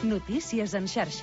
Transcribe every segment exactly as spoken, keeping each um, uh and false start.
Notícies en xarxa.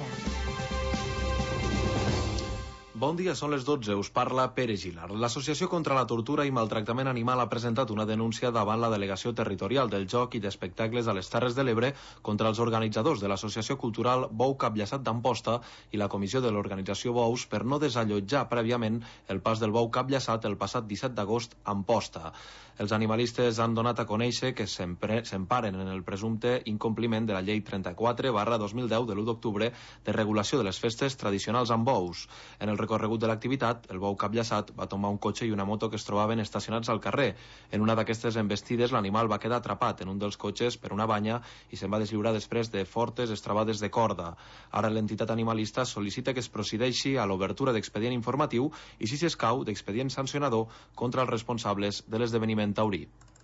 Bon dia, són les dotze, us parla Pere Gilar. L'Associació contra la Tortura i Maltractament Animal ha presentat una denúncia davant la Delegació Territorial del Joc i d'Espectacles a les Terres de l'Ebre contra els organitzadors de l'Associació Cultural Bou Capllaçat d'Amposta i la Comissió de l'Organització Bous per no desallotjar prèviament el pas del bou capllaçat el passat disset d'agost a Amposta. Els animalistes han donat a conèixer que s'emparen en el presumpte incompliment de la Llei trenta-quatre barra dos mil deu de l'u d'octubre de regulació de les festes tradicionals amb bous. En el recorregut de l'activitat, el bou capllaçat va tombar un cotxe i una moto que es trobaven estacionats al carrer. En una d'aquestes embestides, l'animal va quedar atrapat en un dels cotxes per una banya i se'n va deslliurar després de fortes estrabades de corda. Ara l'entitat animalista sol·licita que es procedeixi a l'obertura d'expedient informatiu i, si s'escau, d'expedient sancionador contra els responsables de l'esdeveniment taurí.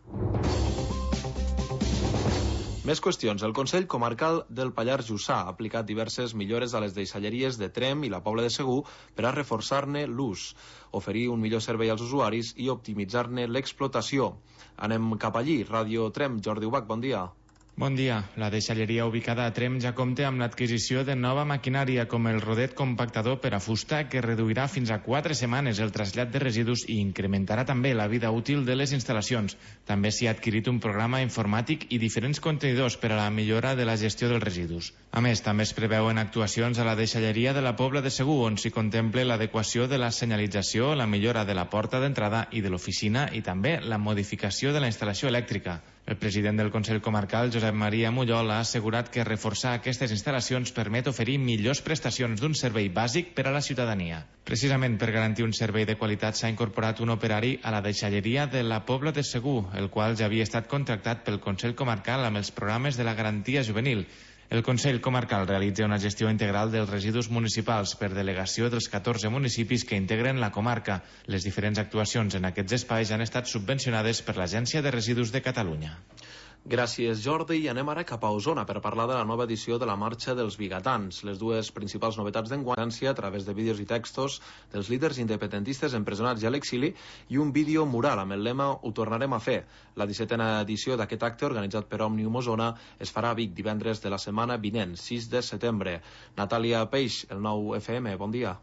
Més qüestions. El Consell Comarcal del Pallars Jussà ha aplicat diverses millores a les deixalleries de Tremp i la Pobla de Segur per a reforçar-ne l'ús, oferir un millor servei als usuaris i optimitzar-ne l'explotació. Anem cap allí. Ràdio Tremp, Jordi Ubach, bon dia. Bon dia. La deixalleria ubicada a Tremp ja compta amb l'adquisició de nova maquinària com el rodet compactador per a fusta que reduirà fins a quatre setmanes el trasllat de residus i incrementarà també la vida útil de les instal·lacions. També s'hi ha adquirit un programa informàtic i diferents contenidors per a la millora de la gestió dels residus. A més, també es preveuen actuacions a la deixalleria de la Pobla de Segur, on s'hi contempla l'adequació de la senyalització, la millora de la porta d'entrada i de l'oficina i també la modificació de la instal·lació elèctrica. El president del Consell Comarcal, Josep Maria Mullol, ha assegurat que reforçar aquestes instal·lacions permet oferir millors prestacions d'un servei bàsic per a la ciutadania. Precisament per garantir un servei de qualitat s'ha incorporat un operari a la deixalleria de la Pobla de Segur, el qual ja havia estat contractat pel Consell Comarcal amb els programes de la garantia juvenil. El Consell Comarcal realitza una gestió integral dels residus municipals per delegació dels catorze municipis que integren la comarca. Les diferents actuacions en aquests espais han estat subvencionades per l'Agència de Residus de Catalunya. Gràcies, Jordi, i anem ara cap a Osona per parlar de la nova edició de la Marxa dels Vigatans. Les dues principals novetats d'enguany a través de vídeos i textos dels líders independentistes empresonats i a l'exili i un vídeo mural amb el lema "Ho tornarem a fer". La dissetena edició d'aquest acte, organitzat per Òmnium Osona, es farà a Vic divendres de la setmana vinent, sis de setembre. Natàlia Peix, el nou F M, bon dia.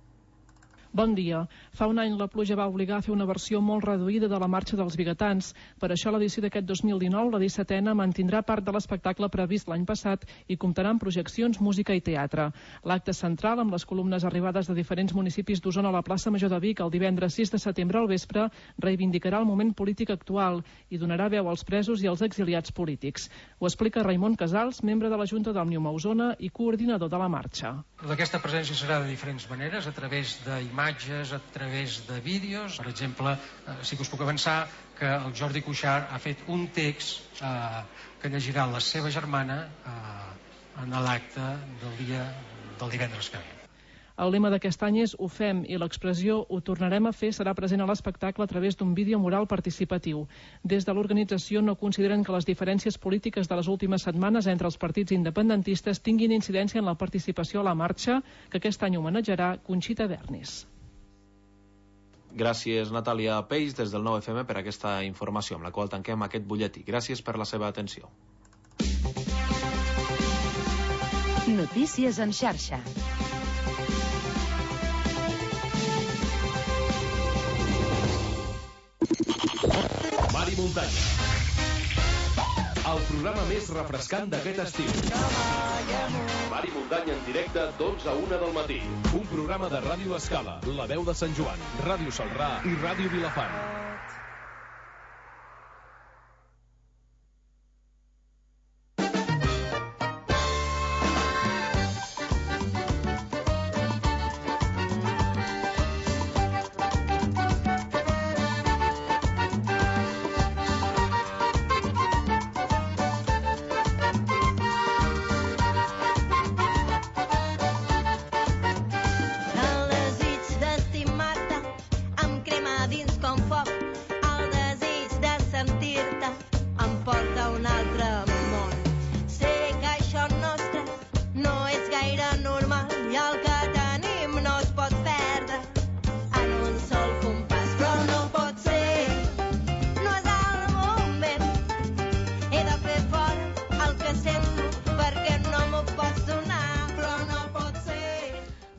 Bon dia. Fa un any la pluja va obligar a fer una versió molt reduïda de la Marxa dels Vigatans. Per això l'edició d'aquest dos mil dinou, la dissetena, mantindrà part de l'espectacle previst l'any passat i comptarà amb projeccions, música i teatre. L'acte central, amb les columnes arribades de diferents municipis d'Osona a la plaça Major de Vic el divendres sis de setembre al vespre, reivindicarà el moment polític actual i donarà veu als presos i als exiliats polítics. Ho explica Raimon Casals, membre de la Junta d'Òmnium Osona i coordinador de la marxa. Aquesta presència serà de diferents maneres, a través d'imatges, imatges, a través de vídeos. Per exemple, eh, sí que us puc avançar que el Jordi Cuixart ha fet un text eh, que llegirà la seva germana eh, en l'acte del dia del divendres que ve. El lema d'aquest any és "Ho fem" i l'expressió "Ho tornarem a fer" serà present a l'espectacle a través d'un vídeo mural participatiu. Des de l'organització no consideren que les diferències polítiques de les últimes setmanes entre els partits independentistes tinguin incidència en la participació a la marxa, que aquest any homenatjarà Conxita Bernis. Gràcies, Natàlia Peix, des del nou F M per aquesta informació, amb la qual tanquem aquest butlletí. Gràcies per la seva atenció. Notícies en xarxa. Mar i muntanya. El programa més refrescant d'aquest estiu. Mar i muntanya en directe d'onze a una del matí. Un programa de Ràdio Escala, La Veu de Sant Joan, Ràdio Salrà i Ràdio Vilafant. El desig d'estimar-te em crema dins com foc.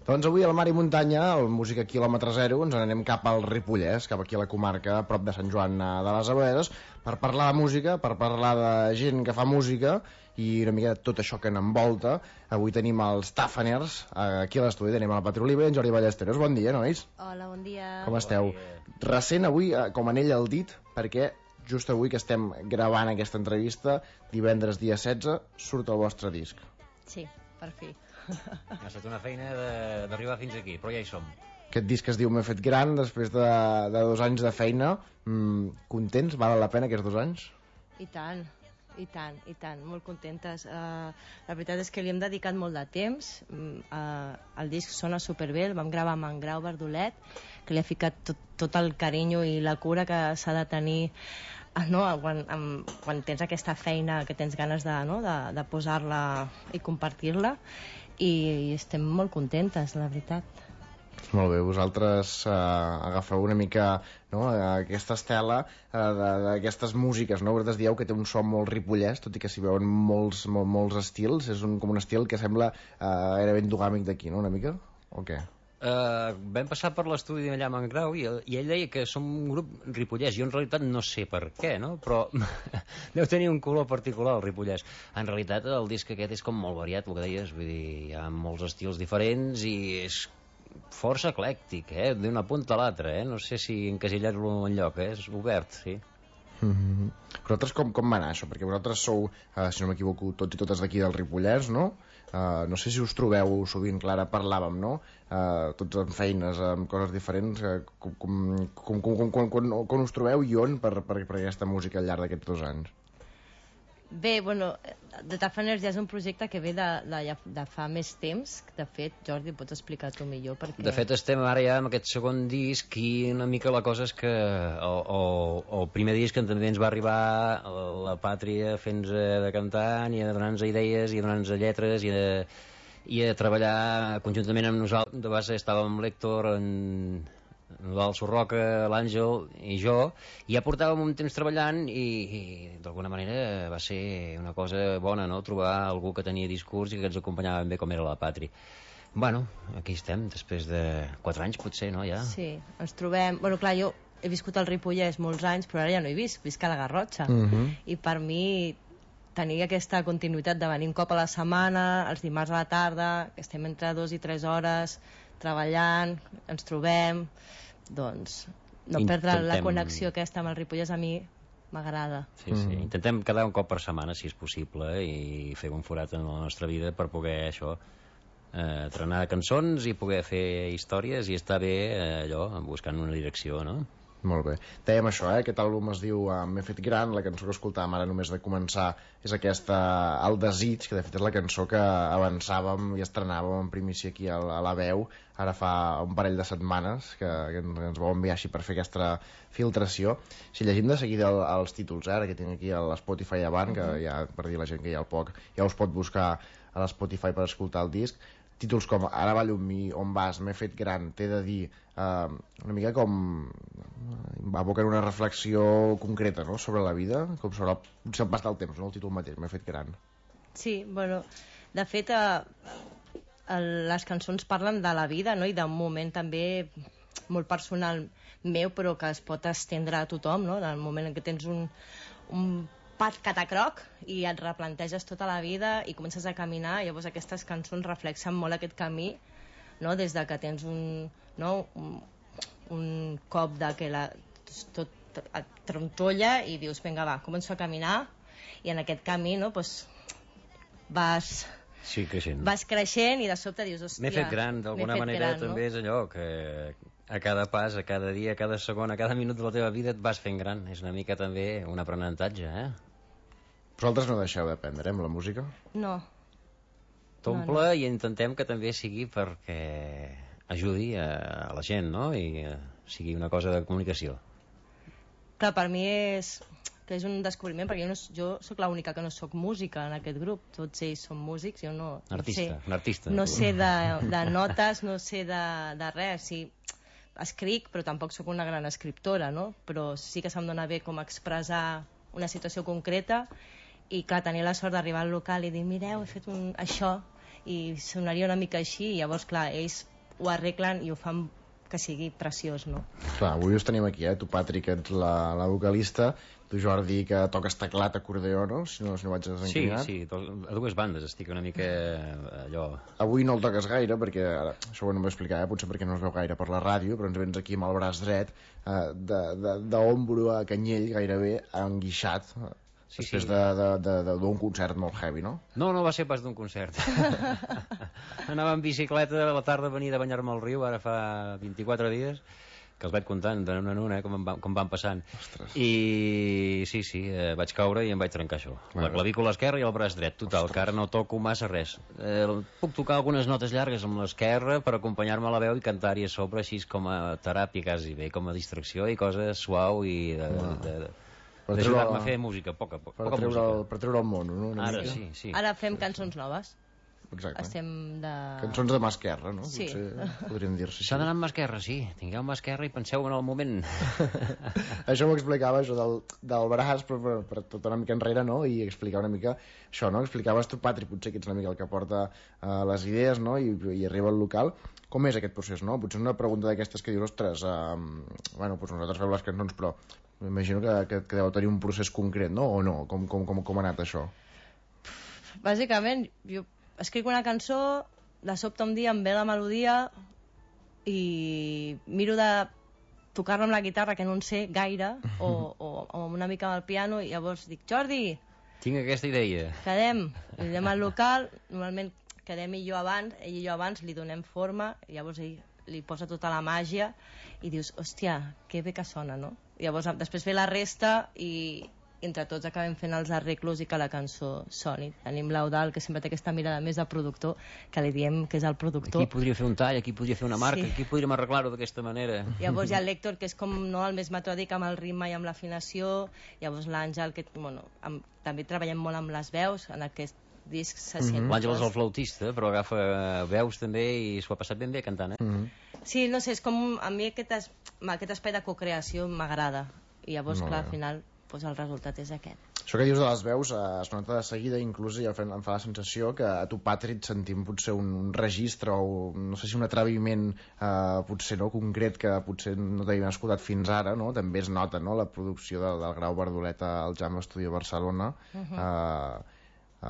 Doncs avui al Mar i Muntanya, el Música quilòmetre zero, ens anem cap al Ripollès, cap aquí a la comarca, a prop de Sant Joan de les Abadesses, per parlar de música, per parlar de gent que fa música i una mica de tot això que n'envolta. Avui tenim els Tafaners, aquí a l'estudi tenim a la Patroliva i en Jordi Ballesteros. Bon dia, nois. Hola, bon dia. Com esteu? Recent avui, com anell al dit, perquè just avui que estem gravant aquesta entrevista, divendres dia setze, surt el vostre disc. Sí, per fi. Ha estat una feina d'arribar fins aquí, però ja hi som. Aquest disc es diu M'he fet gran, després de, de dos anys de feina. Mm, contents? Val la pena aquests dos anys? I tant, i tant, i tant, molt contentes. Uh, la veritat és que li hem dedicat molt de temps. Uh, el disc sona superbé, el vam gravar amb en Grau Verdolet, que li ha ficat tot, tot el carinyo i la cura que s'ha de tenir, uh, no? quan, um, quan tens aquesta feina que tens ganes de, no? de, de posar-la i compartir-la. I estem molt contentes, la veritat. Molt bé, vosaltres eh, agafeu una mica, no, aquesta estela eh, d'aquestes músiques, no? Vosaltres dieu que té un so molt ripollès, tot i que s'hi veuen molts, molt, molts estils. És un, com un estil que sembla eh, gairebé endogàmic d'aquí, no? Una mica? O què? Uh, vam passar per l'estudi allà amb en Grau i, i ell deia que som un grup ripollès. Jo en realitat no sé per què, no? Però deu tenir un color particular el ripollès. En realitat el disc aquest és com molt variat, el que deies, vull dir, hi ha molts estils diferents i és força eclèctic, eh? D'una punta a l'altra, eh? No sé si encasillar-lo enlloc, eh? És obert, sí. Mm-hmm. Vosaltres com, com va anar això? Perquè vosaltres sou, eh, si no m'equivoco, tots i totes d'aquí del Ripollès, no? Uh, no sé si us trobeu sovint, Clara, parlàvem, no? Uh, tots amb feines, amb coses diferents. Uh, com, com, com, com, com, com, com us trobeu i on per, per, per aquesta música al llarg d'aquests dos anys? Bé, bueno, The Tafaners ja és un projecte que ve de, de, de fa més temps. De fet, Jordi, pots explicar tu millor perquè... De fet, estem ara ja amb aquest segon disc i una mica la cosa és que el, el, el primer disc també ens va arribar la Pàtria fent-nos de cantant i a donar-nos idees i a donar-nos lletres i a, i a treballar conjuntament amb nosaltres. De base estàvem l'Héctor, en el Sorroca, l'Àngel i jo, i ja portàvem un temps treballant i, i d'alguna manera va ser una cosa bona, no? Trobar algú que tenia discurs i que ens acompanyava ben bé com era la Pàtria. Bueno, aquí estem, després de quatre anys potser, no, ja? Sí, ens trobem... Bueno, clar, jo he viscut al Ripollès molts anys, però ara ja no hi visc, visc a la Garrotxa. Mm-hmm. I per mi tenir aquesta continuïtat de venir un cop a la setmana, els dimarts a la tarda, que estem entre dos i tres hores treballant, ens trobem, doncs no perdre Intentem... la connexió aquesta amb el Ripollès a mi m'agrada. Sí, sí. Mm. Intentem quedar un cop per setmana, si és possible, i fer un forat en la nostra vida per poder això, eh, trenar cançons i poder fer històries i estar bé eh, allò, buscant una direcció, no? Molt bé. Dèiem això, eh? Aquest àlbum es diu uh, M'he fet gran, la cançó que escoltàvem ara només de començar és aquesta El desig, que de fet és la cançó que avançàvem i estrenàvem en primícia aquí a, a la veu ara fa un parell de setmanes que, que ens vau enviar així per fer aquesta filtració. Si llegim de seguida el, els títols, eh? Ara que tinc aquí a l'Spotify avant, que ja, per dir a la gent que hi ha el poc, ja us pot buscar a l'Spotify per escoltar el disc. Títols com Ara ballo amb mi, On vas, M'he fet gran, T'he de dir, eh, una mica com va abocar una reflexió concreta, no?, sobre la vida, com sobre el, potser el pas del temps, no?, el títol mateix, M'he fet gran. Sí, bueno, de fet eh, el, les cançons parlen de la vida, no?, i d'un moment també molt personal meu, però que es pot estendre a tothom, no?, en el moment en què tens un, un pat catacroc i et replanteges tota la vida i comences a caminar, llavors aquestes cançons reflexen molt aquest camí, no? Des de que tens un, no? un, un cop de que la, tot et trontolla i dius, vinga va, començo a caminar i en aquest camí, no? Pues, vas, sí, creixent. vas creixent i de sobte dius, hòstia, m'he fet gran, d'alguna manera gran, també, no? És allò que a cada pas, a cada dia, a cada segon, a cada minut de la teva vida et vas fent gran. És una mica també un aprenentatge, eh? Vosaltres no deixeu d'aprendre, eh, amb la música? No. T'omple no, no. I intentem que també sigui perquè ajudi a, a la gent, no? I uh, sigui una cosa de comunicació. Clar, per mi és que és un descobriment, perquè jo, no, jo sóc l'única que no sóc música en aquest grup, tots ells són músics, jo no, artista, no sé, un artista. No sé de, de notes, no sé de, de res, sí, escric, però tampoc sóc una gran escriptora, no? Però sí que se'm dona bé com expressar una situació concreta i clar, tenir la sort d'arribar al local i dir, mireu, he fet un, això, i sonaria una mica així, i llavors, clar, ells ho arreglen i ho fan que sigui preciós, no? Clar, avui us tenim aquí, eh? Tu, Patrick, que ets la, la vocalista, tu, Jordi, que toques teclat, acordeó, no? Si no, si no vaig desencaminat. Sí, sí, a dues bandes estic una mica allò... Avui no el toques gaire, perquè, ara, això ho hem d'explicar, eh? Potser perquè no es veu gaire per la ràdio, però ens vens aquí amb el braç dret, eh, d'ombro a canyell, gairebé enguixat, sí, després sí. d'un concert molt heavy, no? No, no va ser pas d'un concert. Anava en bicicleta a la tarda a venir de banyar-me al riu, ara fa vint-i-quatre dies, que els vaig comptant de una en una, eh, com, van, com van passant. Ostres. I sí, sí, eh, vaig caure i em vaig trencar això. Bueno. La clavícula esquerra i el braç dret, total, Ostres. Que ara no toco massa res. Eh, puc tocar algunes notes llargues amb l'esquerra per acompanyar-me a la veu i cantar-hi a sobre, així com a teràpia quasi bé, com a distracció i cosa suau i de... de, de, de d'ajudar-me a fer música, poca, poca, per poca treure música. el, per treure el món, no? Una Ara mica. sí, sí. Ara fem cançons noves. Exacte. Estem de... Cançons de mà esquerra, no? Sí. Potser podríem dir-se. S'ha d'anar amb mà esquerra, sí. Tingueu mà esquerra i penseu en el moment. Això m'ho explicava, això del, del braç, però per, per tot una mica enrere, no? I explicar una mica això, no? Explicaves tu, Patri, potser que ets una mica el que porta uh, les idees, no? I, i arriba al local. Com és aquest procés, no? Potser una pregunta d'aquestes que dius, ostres, uh, bueno, doncs nosaltres fem les cançons, però m'imagino que, que, que deu tenir un procés concret, no? O no? Com, com, com, com ha anat això? Bàsicament, jo escric una cançó, de sobte un dia em ve la melodia i miro de tocar-la amb la guitarra, que no en sé gaire, o, o, o una mica amb el piano, i llavors dic, Jordi, tinc aquesta idea. Quedem, anem al local, normalment quedem ell i jo abans, ell i jo abans li donem forma, i llavors ell li posa tota la màgia i dius, hòstia, que bé que sona, no? I llavors després ve la resta i entre tots acabem fent els arreglos i que la cançó soni. Tenim l'Eudal, que sempre té aquesta mirada més de productor, que li diem que és el productor. Aquí podria fer un tall, aquí podria fer una marca, sí. Aquí podríem arreglar-ho d'aquesta manera. Llavors hi ha l'Hèctor, que és com no, el més metòdic amb el ritme i amb l'afinació. Llavors l'Àngel, que bueno, amb, també treballem molt amb les veus, en aquest disc se sent... Mm-hmm. L'Àngel és el flautista, però agafa veus també i s'ho ha passat ben bé cantant, eh? Mm-hmm. Sí, no sé, és com... A mi aquest, es, aquest espai de cocreació m'agrada. I llavors, no, clar, al final, doncs el resultat és aquest. Això que dius de les veus eh, es nota de seguida, inclús ja em fa la sensació que a tu, Patrick, sentim potser un, un registre o no sé si un atreviment eh, potser no concret que potser no t'havíem escoltat fins ara, no? També es nota, no?, la producció del, del Grau Bardoleta al Jam Studio Barcelona. Uh-huh. eh,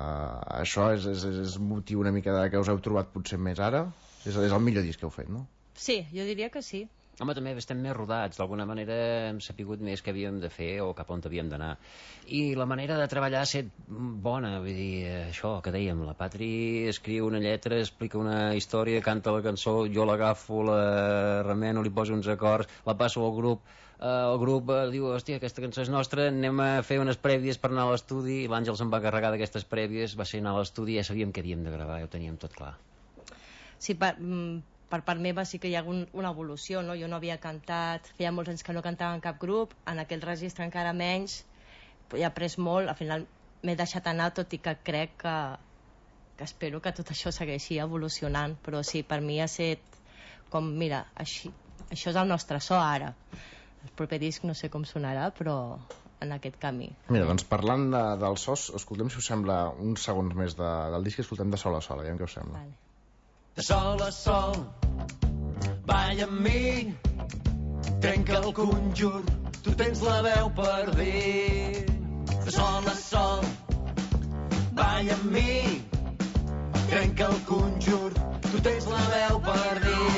eh, això és, és, és motiu una mica de que us heu trobat potser més ara? És, és el millor disc que heu fet, no? Sí, jo diria que sí. Home, també estem més rodats, d'alguna manera hem sapigut més que havíem de fer o cap on havíem d'anar. I la manera de treballar ha estat bona, vull dir, això que dèiem, la Patri escriu una lletra, explica una història, canta la cançó, jo l'agafo, la remeno, li poso uns acords, la passo al grup, eh, el grup eh, diu, hòstia, aquesta cançó és nostra, anem a fer unes prèvies per anar a l'estudi, i l'Àngel se'n va carregar d'aquestes prèvies, va ser anar a l'estudi i ja sabíem que havíem de gravar, ja ho teníem tot clar. Sí, per... per part meva sí que hi ha un, una evolució, no? Jo no havia cantat, feia molts anys que no cantava en cap grup, en aquell registre encara menys, he après molt, al final m'he deixat anar, tot i que crec que, que espero que tot això segueixi evolucionant, però sí, per mi ha estat com, mira, així, això és el nostre so ara. El proper disc no sé com sonarà, però en aquest camí. Mira, doncs parlant de, del so, escoltem, si us sembla, uns segons més de, del disc, escoltem de sol a sol, aviam què us sembla. Vale. De sol a sol, balla amb mi, trenca el conjur, tu tens la veu per dir. De sol a sol, balla amb mi, trenca el conjur, tu tens la veu per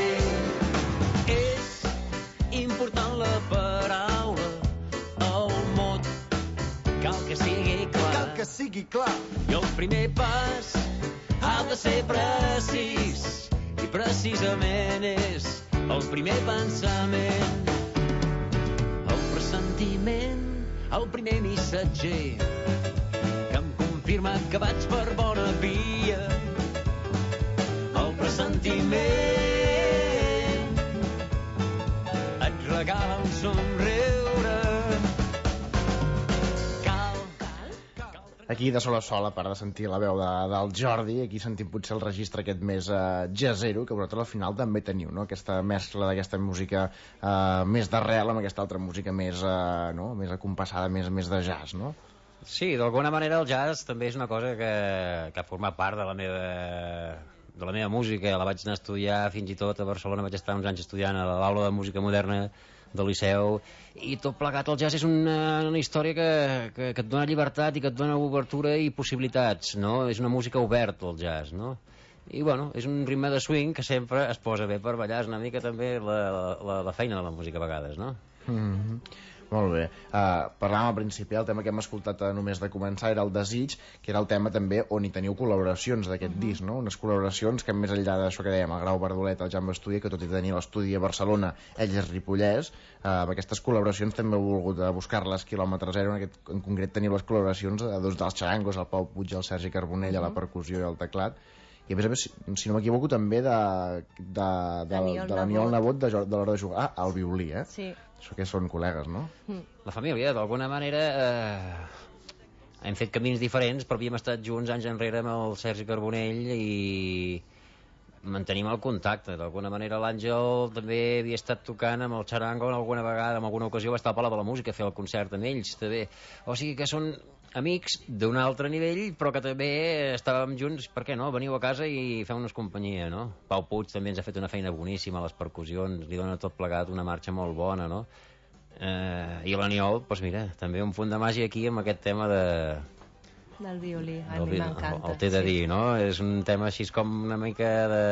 dir. És important la paraula, el mot, cal que sigui clar. Cal que sigui clar. I el primer pas ha de ser precís, i precisament és el primer pensament, el pressentiment, el primer missatger que em confirma que vaig per bona via. El pressentiment et regala un somriure. Aquí de sol a sol, a part de sentir la veu de, del Jordi, aquí sentim potser el registre aquest més eh, jazzero, que vosaltres al final també teniu, no? Aquesta mescla d'aquesta música eh, més d'arrel amb aquesta altra música més, eh, no? més acompassada, més, més de jazz, no? Sí, d'alguna manera el jazz també és una cosa que, que forma part de la meva de la meva música, la vaig anar a estudiar fins i tot a Barcelona, vaig estar uns anys estudiant a l'aula de música moderna del Liceu, i tot plegat el jazz és una, una història que, que, que et dona llibertat i que et dona obertura i possibilitats, no? És una música oberta el jazz, no? I bueno, és un ritme de swing que sempre es posa bé per ballar, és una mica també la, la, la feina de la música a vegades, no? Mm-hmm. Molt bé, uh, parlàvem al principi, el tema que hem escoltat només de començar era el Desig, que era el tema també on hi teniu col·laboracions d'aquest uh-huh. disc, no? Unes col·laboracions que més enllà d'això que dèiem, el Grau Bardolet, el Jaume Estudi, que tot i tenir l'estudi a Barcelona, ell és ripollès, uh, amb aquestes col·laboracions també heu volgut buscar-les quilòmetre zero, en, aquest, en concret teniu les col·laboracions de dos dels xarangos, el Pau Puig i el Sergi Carbonell uh-huh. a la percussió i al teclat, i a més a més, si no m'equivoco, també de, de, de, de, de l'Aniol Nebot de, de l'hora de jugar, ah, al violí, eh? Sí. Això que són col·legues, no? La família, d'alguna manera, eh, hem fet camins diferents, però havíem estat junts anys enrere amb el Sergi Carbonell i mantenim el contacte. D'alguna manera l'Àngel també havia estat tocant amb el Charango alguna vegada, en alguna ocasió va estar a Palau de la Música a fer el concert amb ells, també. O sigui que són amics d'un altre nivell, però que també estàvem junts, per què no? Veniu a casa i feu-nos companyia, no? Pau Puig també ens ha fet una feina boníssima a les percussions, li dona tot plegat una marxa molt bona, no? Eh, I l'Aniol, doncs mira, també un punt de màgia aquí amb aquest tema de... del violí, a del, mi m'encanta. El té de sí. dir, no? És un tema així com una mica de...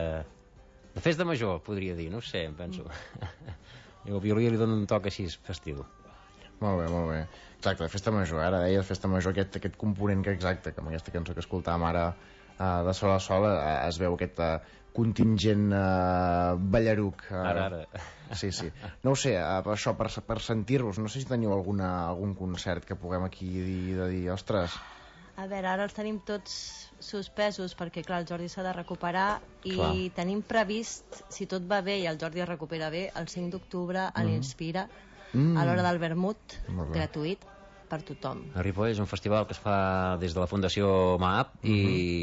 de festa major, podria dir, no ho sé, em penso. Mm. I el violí li dona un toc així festiu. Molt bé, molt bé. Exacte, festa major, ara deies festa major, aquest, aquest component que exacte, com aquesta cançó que escoltàvem ara uh, de Sol a Sol, uh, es veu aquest uh, contingent uh, ballaruc. Uh, ara, ara. Sí, sí. No ho sé, uh, per això, per, per sentir-vos, no sé si teniu alguna, algun concert que puguem aquí dir, de dir, ostres... A veure, ara els tenim tots suspesos perquè, clar, el Jordi s'ha de recuperar i clar. Tenim previst, si tot va bé i el Jordi es recupera bé, el cinc d'octubre a mm. l'Inspira, mm. a l'hora del vermut, gratuït per tothom. A Ripoll és un festival que es fa des de la Fundació M A P mm-hmm.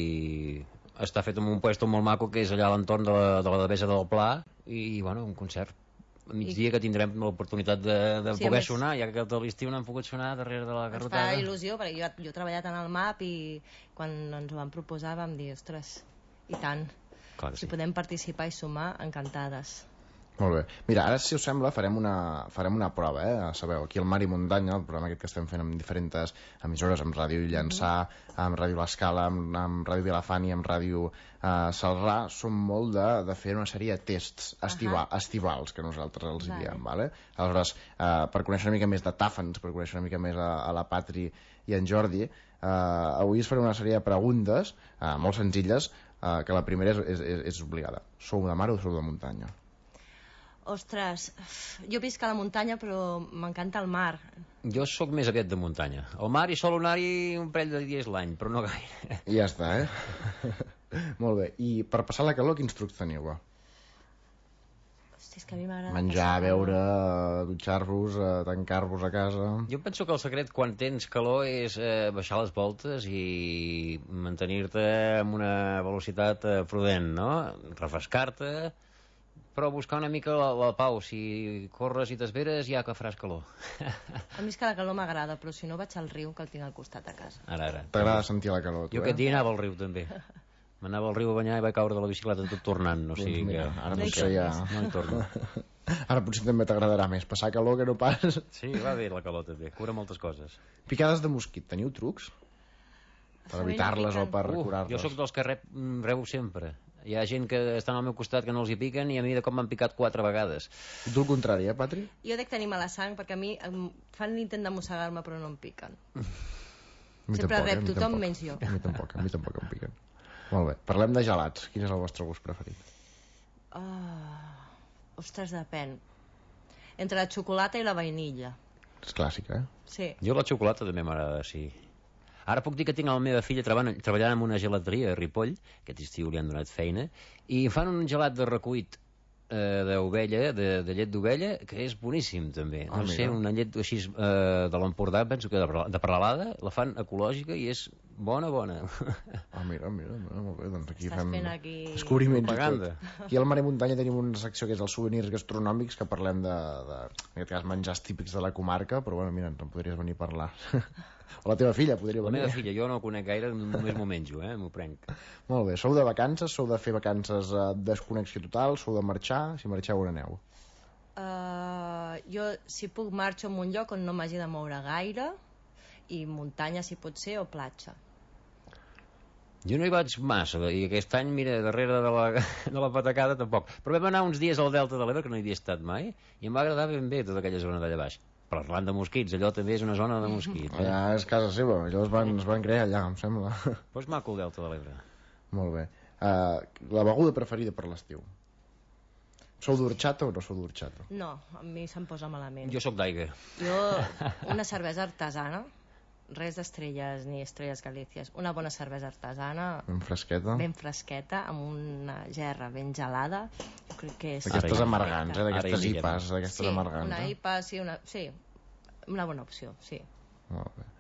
i està fet en un puesto molt maco que és allà a l'entorn de, la, de la Devesa del Pla i, bueno, un concert a migdia I... que tindrem l'oportunitat de, de sí, poder més... sonar, ja que tot l'estiu no hem pogut sonar darrere de la garrotada. Ens fa il·lusió, perquè jo, jo he treballat en el M A P i quan ens ho van proposar vam dir, ostres, i tant, Clar si sí. podem participar i sumar, encantades. Molt bé. Mira, ara, si us sembla, farem una, farem una prova, eh? Sabeu, aquí al Mar i Muntanya, el programa aquest que estem fent amb diferents emissores, amb Ràdio Llançà, amb Ràdio L'Escala, amb, amb Ràdio Vilafant i amb Ràdio eh, Salrà, som molt de, de fer una sèrie de tests estiva, uh-huh. estivals, que nosaltres els vale. diem, vale? Aleshores, eh, per conèixer una mica més de Tàfens, per conèixer una mica més a, a la Patri i en Jordi, eh, avui us faré una sèrie de preguntes eh, molt senzilles, eh, que la primera és, és, és obligada. Sou de mar o sou de muntanya? Ostres, jo visc a la muntanya però m'encanta el mar. Jo sóc més aviat de muntanya. El mar hi sol anar-hi un parell de dies l'any, però no gaire. I ja està, eh? Molt bé. I per passar la calor, quins trucs teniu? Hosti, és que a mi m'agrada... Menjar, beure, dutxar-vos, tancar-vos a casa... Jo penso que el secret quan tens calor és eh, baixar les voltes i mantenir-te amb una velocitat eh, prudent, no? Refrescar-te... però buscar una mica la, la pau. Si corres i t'esveres ja que faràs calor. A mi és que la calor m'agrada, però si no vaig al riu que el tinc al costat a casa. Ara, ara. T'agrada sentir la calor, tu, jo eh? aquest dia anava al riu també. M'anava al riu a banyar i vaig caure de la bicicleta tot tornant. O sigui doncs mira, que... ara potser ja... No hi torno. Ara potser també t'agradarà més passar calor que no pas. Sí, va bé la calor també, cura moltes coses. Picades de mosquit, teniu trucs? Per evitar-les o per uh, curar-les? Jo sóc dels que rep, rebo sempre. Hi ha gent que està al meu costat que no els hi piquen i a mi de cop m'han picat quatre vegades. Tu el contrari, eh, Patri? Jo dec tenir mala sang perquè a mi em fan l'intent de mossegar-me però no em piquen. Sempre rep eh? tothom menys jo. A mi tampoc, a mi tampoc em piquen. Molt bé, parlem de gelats. Quin és el vostre gust preferit? Oh, ostres, depèn. Entre la xocolata i la vainilla. És clàssica, eh? Sí. Jo la xocolata també m'agrada, sí. Ara puc dir que tinc la meva filla treballant, treballant en una gelateria a Ripoll, aquest estiu li han donat feina, i fan un gelat de recuit eh, d'ovella, de, de llet d'ovella, que és boníssim també. No oh, sé, una llet així eh, de l'Empordà, penso que de, de peralada, la fan ecològica i és Bona, bona. Ah, mira, mira, mira, molt bé, doncs aquí Estàs fem fent aquí... descobriments i propaganda. tot. Aquí al Mar i Muntanya tenim una secció que és els souvenirs gastronòmics, que parlem de, de, en aquest cas, menjars típics de la comarca, però bueno, mira, en podries venir a parlar. O la teva filla podria La venir. meva filla, jo no conec gaire, només m'ho menjo, eh? M'ho prenc. Molt bé, sou de vacances, sou de fer vacances de desconnexió total, sou de marxar, si marxeu on aneu? Uh, jo, si puc, marxo a un lloc on no m'hagi de moure gaire, i muntanya, si pot ser, o platja. Jo no hi vaig massa, i aquest any, mira, darrere de la, de la patacada tampoc. Però vam anar uns dies al Delta de l'Ebre, que no hi havia estat mai, i em va agradar ben bé tota aquella zona d'allà baix. Parlant de mosquits, allò també és una zona de mosquits. Eh? Allà és casa seva, allò es van, es van crear allà, em sembla. Però és maco el Delta de l'Ebre. Molt bé. Uh, la beguda preferida per l'estiu? Sou d'orxata o no sou d'orxata? No, a mi se'm posa malament. Jo sóc d'aigua. Jo, una cervesa artesana, res d'estrelles ni estrelles galícies, una bona cervesa artesana Ben fresqueta? ben fresqueta, amb una gerra ben gelada, jo crec que és... D'aquestes Ara hi- amargants, eh? D'aquestes Ara hi hipes, d'aquestes Sí, amargants. una eh? I P A, sí, una... sí, una bona opció, sí. Molt bé.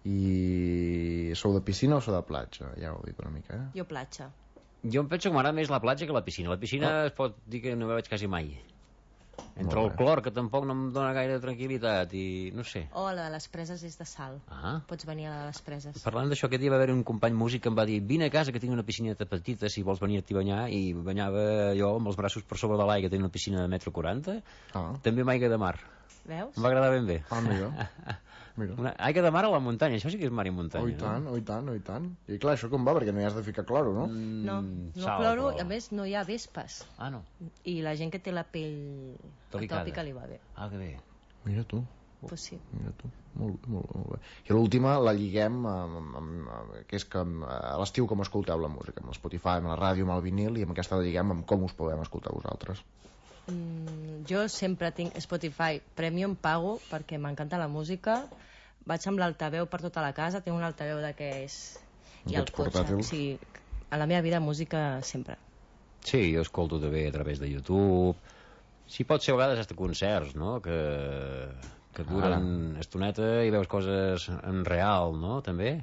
I sou de piscina o sou de platja? Ja ho he dit una mica, eh? Jo platja. Jo em penso que m'agrada més la platja que la piscina. La piscina Ah. es pot dir que no hi vaig quasi mai. Entre Molt el bé. clor, que tampoc no em dóna gaire tranquil·litat, i no sé. O la de les preses és de sal. Ah. Pots venir a la de les preses. Parlant d'això, aquest dia va haver un company músic que em va dir vine a casa que tinc una piscineta petita si vols venir-t'hi a banyar, i banyava jo amb els braços per sobre de l'aigua, tenia una piscina de metro quaranta, Ah, també amb aigua de mar. Veus? Em va agradar ben bé. ah mira. Mira. Una aigua de mar a la muntanya, això sí que és mar i muntanya. Oh, i tant, oh, i tant, oh, i tant. I clar, això com va? Perquè no hi has de ficar cloro, no? Mm, No, no sal, cloro, però- i a més no hi ha vespes. Ah, no. I la gent que té la pell Delicada. atòpica li va bé. Ah, que bé. Mira tu, Pues sí. mira tu. Molt bé, molt bé, molt bé. I l'última la lliguem amb, amb, amb, que és que amb, a l'estiu com escolteu la música, amb el Spotify, amb la ràdio, amb el vinil, i amb aquesta la lliguem amb com us podem escoltar vosaltres. Mm, jo sempre tinc Spotify Premium, pago perquè m'encanta la música, vaig amb l'altaveu per tota la casa, tinc un altaveu d'aquells i el Aquests cotxe, portàtils. o sigui, a la meva vida música sempre. Sí, jo escolto també a través de YouTube. Si pot ser a vegades hasta concerts, no? Que, que duren estoneta i veus coses en real, no? També.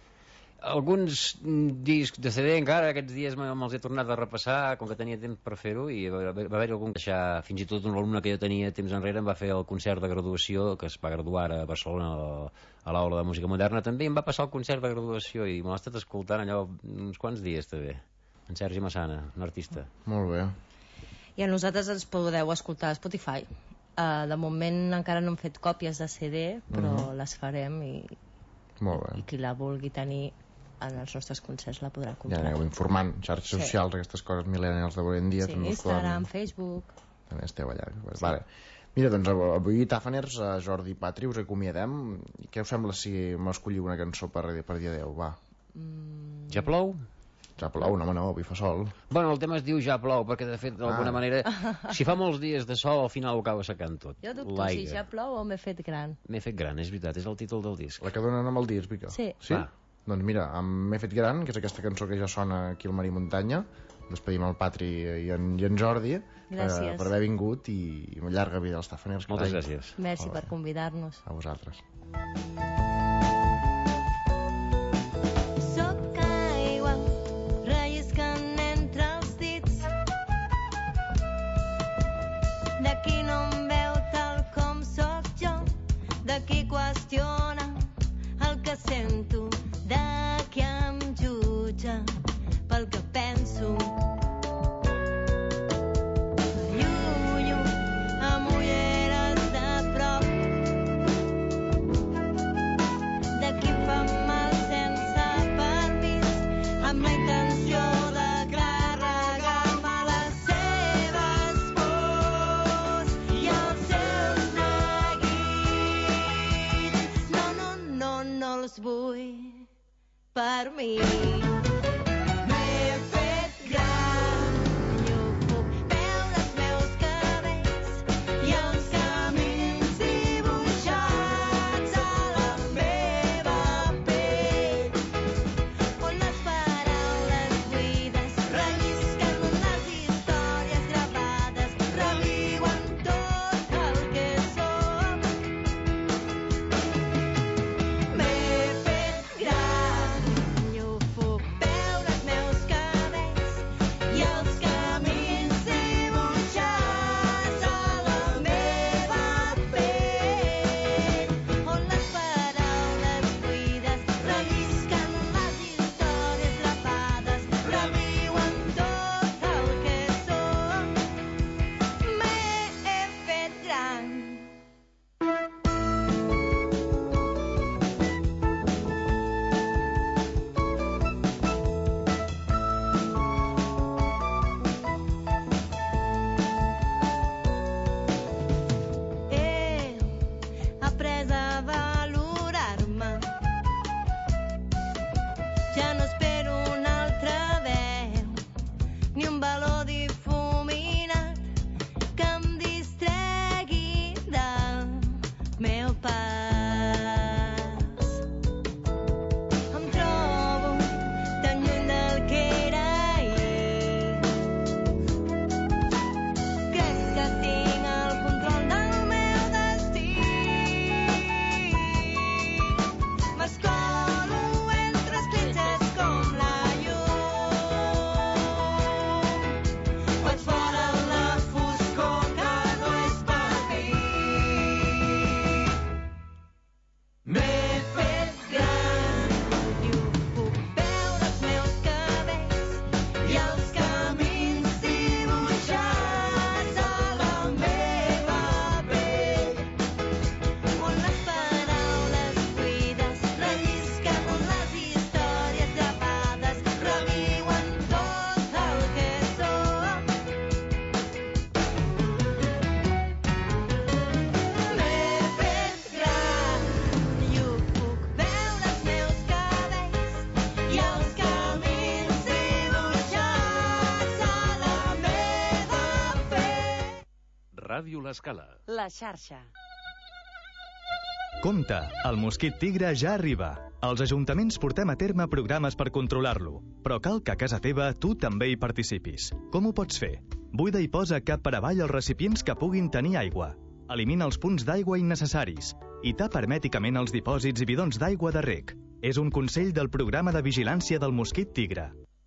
Alguns discs de C D encara aquests dies me'ls he tornat a repassar, com que tenia temps per fer-ho, i va, va haver algun que deixar, fins i tot un alumne que jo tenia temps enrere em va fer el concert de graduació, que es va graduar a Barcelona a l'aula de música moderna, també em va passar el concert de graduació i me l'ha estat escoltant allò uns quants dies també. En Sergi Massana, un artista. Molt bé. I a nosaltres ens podeu escoltar a Spotify. Uh, de moment encara no hem fet còpies de C D, però Mhm. les farem i, Molt bé. i qui la vulgui tenir en els nostres concerts la podrà Ja comprar. aneu informant, xarxes Sí. socials, aquestes coses millennials d'avui en dia. Sí, també us poden- Instagram, Facebook... També esteu allà. Sí. Vale. Mira, doncs avui, Tàfaners, a Jordi i Patri, us acomiadem. I què us sembla si m'escolliu una cançó per, per dia deu? Va. Mm, Ja plou? Ja plou, no, home, no, avui fa sol. Bueno, el tema es diu ja plou, perquè de fet, d'alguna Ah. manera, si fa molts dies de sol, al final ho acaba secant tot. jo dubto L'aigua. si ja plou o m'he fet gran. M'he fet gran, és veritat, és el títol del disc. La que donen amb el disc, Mica? Sí. Sí? Va. Doncs mira, amb M'he fet gran, que és aquesta cançó que ja sona aquí al Mar i Muntanya, despedim el Patri i en, i en Jordi Gràcies. per, per haver vingut, i, i llarga vida als Tàfaners. Moltes carai. gràcies. Merci Hola. per convidar-nos. A vosaltres. Sóc aigua, relliscant entre els dits, de qui no em veu tal com sóc jo, de qui qüestiona el que sento, de qui em jutja pel que penso. Llunyo amb ulleres de prop, de qui em fa mal sense permís, amb la intenció de carregar-me les seves pors i els seus neguits. No, no, no, no els vull per mi. M'he fet gran, jo puc veure els meus cabells i els camins dibuixats a la meva pell, on les paraules buides rellisquen unes històries gravades, reviuen tot el que som. M'he fet gran, Ràdio L'Escala. La xarxa. Compte, el mosquit tigre ja arriba. Els ajuntaments portem a terme programes per controlar-lo, però cal que a casa teva tu també hi participis. Com ho pots fer? Buida i posa cap per avall els recipients que puguin tenir aigua. Elimina els punts d'aigua innecessaris i tapa hermèticament els dipòsits i bidons d'aigua de reg. És un consell del programa de vigilància del mosquit tigre.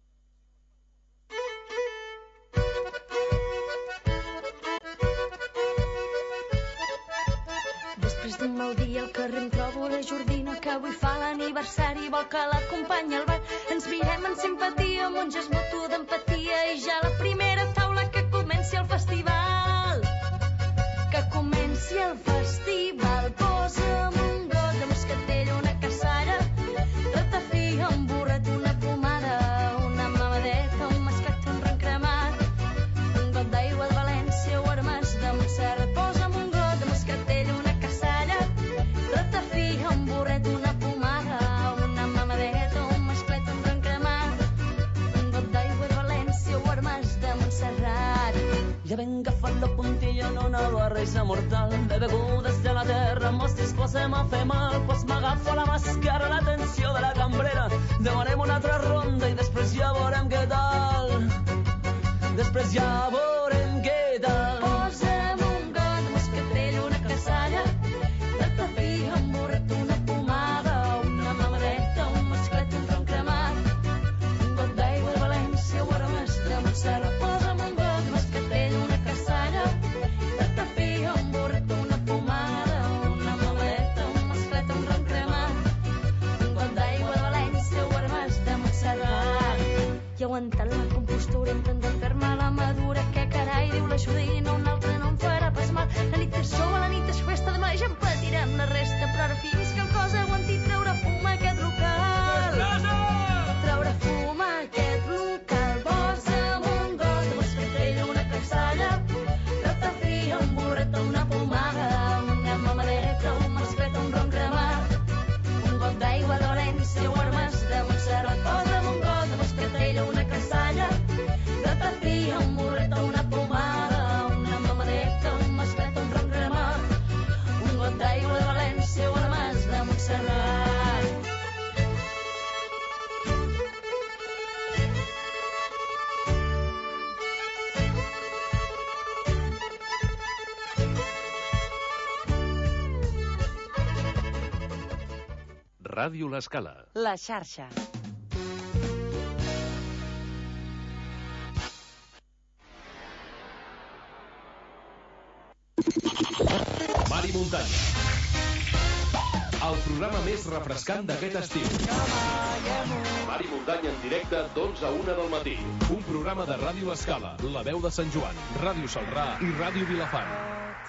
Després d'un mal dia al carrer em trobo la Jordina, que avui fa l'aniversari, vol que l'acompanyi al bar. Ens mirem en simpatia, amb un gest mutu d'empatia, i ja la primera taula que comenci el festival. Que comenci el festival. Posa'm un got de moscatell, una cassalla, ratafia, un burret, una pomada, una mamadeta, un mascat, un ron cremat, un got d'aigua de València o armes de Montserrat. Posa'm un got de moscatell, una cassalla, ratafia, un burret, una pomada, una mamadeta, un masclet, un ron cremat, un got d'aigua de València o armes de Montserrat. Ja ben agafat la puntilla en una barreja mortal de begudes de la terra, mos disposem a fer mal, pues m'agafo la màscara, l'atenció de la cambrera, demanem una altra ronda i després ja veurem què tal. Després ja veurem què tal. Posa'm un got de moscatell, una cassalla, ratafia, un burret, una pomada, una mamadeta, un masclet, un ron cremat, un got d'aigua de València o armes de Montserrat. Posa'm un got de moscatell, una cassalla, ratafia, un burret, una pomada, una mamadeta, un masclet, un ron cremat, un got d'aigua de València o armes de Montserrat. I aguantant la compostura, intentant fer-me la madura, que carai, diu la Judina, un altre no em farà pas mal. La nit és jove, la nit és festa, demà ja en patirem la resta, però ara fins que el cos aguanti treure fum a aquest local. Treure fum a aquest local. Posa'm un got de moscatell, una cassalla, ratafia, un burret, una pomada, una mamadeta, un masclet, un ron cremat, un got d'aigua de València o armes de Montserrat. Posa'm un got de moscatell, una cassalla, ratafia, un burret, una pomada, una mamadeta, un masclet, un ron cremat, un got d'aigua de València o armes de Montserrat. Ràdio L'Escala. La xarxa. Mar i muntanya. El programa més refrescant d'aquest estiu. Mar i muntanya en directe d'onze a una del matí. Un programa de Ràdio L'Escala, La Veu de Sant Joan, Ràdio Celrà i Ràdio Vilafant.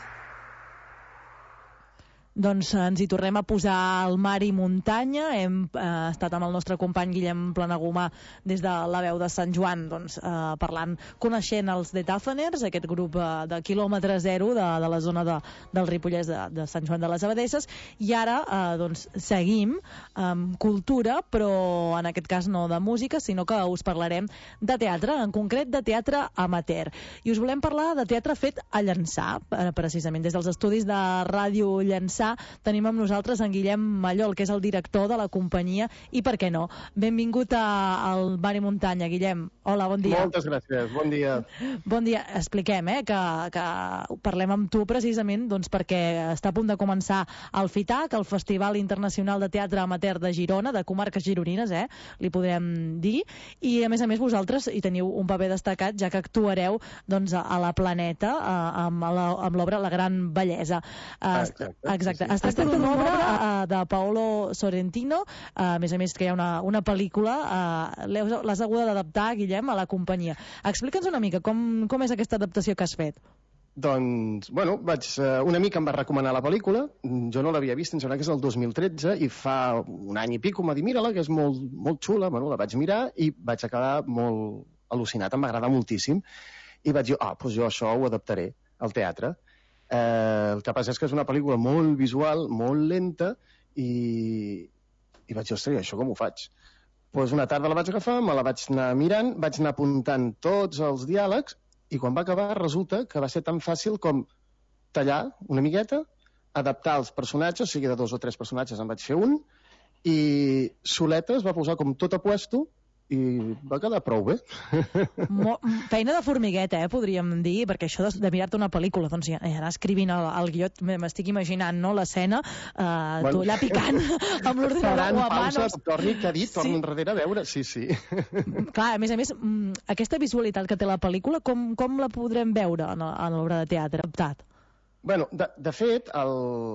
Doncs ens hi tornem a posar al mar i muntanya. Hem eh, estat amb el nostre company Guillem Planagumà des de la Veu de Sant Joan, doncs, eh, parlant, coneixent els The Taffaners, aquest grup eh, de quilòmetre zero de, de la zona de, del Ripollès de, de Sant Joan de les Abadesses. I ara eh, doncs, seguim amb cultura, però en aquest cas no de música, sinó que us parlarem de teatre, en concret de teatre amateur. I us volem parlar de teatre fet a Llançà, eh, precisament des dels estudis de Ràdio Llançà. Tenim amb nosaltres en Guillem Mallol, que és el director de la companyia, i per què no, benvingut a, al Mar i Muntanya. Guillem, hola, bon dia. Moltes gràcies, bon dia. Bon dia, expliquem eh, que, que parlem amb tu precisament doncs, perquè està a punt de començar el FITAC, el Festival Internacional de Teatre Amateur de Girona, de comarques gironines, eh, li podrem dir, i a més a més vosaltres hi teniu un paper destacat, ja que actuareu doncs, a la Planeta eh, amb l'obra La Gran Bellesa. Eh, Exacte. Exacte. Es tracta d'una obra uh, de Paolo Sorrentino, uh, a més a més que hi ha una, una pel·lícula, uh, l'has hagut d'adaptar, Guillem, a la companyia. Explica'ns una mica com, com és aquesta adaptació que has fet. Doncs, bueno, vaig, uh, un amic em va recomanar la pel·lícula, jo no l'havia vist, em sembla que és el dos mil tretze, i fa un any i pico m'ha dit, mira-la, que és molt, molt xula, bueno, la vaig mirar i vaig acabar molt al·lucinat, em va agradar moltíssim, i vaig dir, ah, doncs jo això ho adaptaré al teatre. Eh, el que passa és que és una pel·lícula molt visual, molt lenta, i, i vaig dir, ostres, això com ho faig? Doncs una tarda la vaig agafar, me la vaig anar mirant, vaig anar apuntant tots els diàlegs, i quan va acabar resulta que va ser tan fàcil com tallar una miqueta, adaptar els personatges, o sigui, de dos o tres personatges en vaig fer un, i soleta es va posar com tot a puesto i va quedar prou bé. Mo feina de formigueta, eh, podríem dir, perquè això de, de mirar-te una pel·lícula, doncs ja, anar escrivint el, el guió, m'estic imaginant, no?, l'escena, eh, bueno. tu allà picant amb l'ordinador o a manos. Pausa, torni que ha dit, torni sí. enrere a veure, sí, sí. Clar, a més a més, aquesta visualitat que té la pel·lícula, com, com la podrem veure en, en l'obra de teatre adaptat? Bueno, de, de fet, el,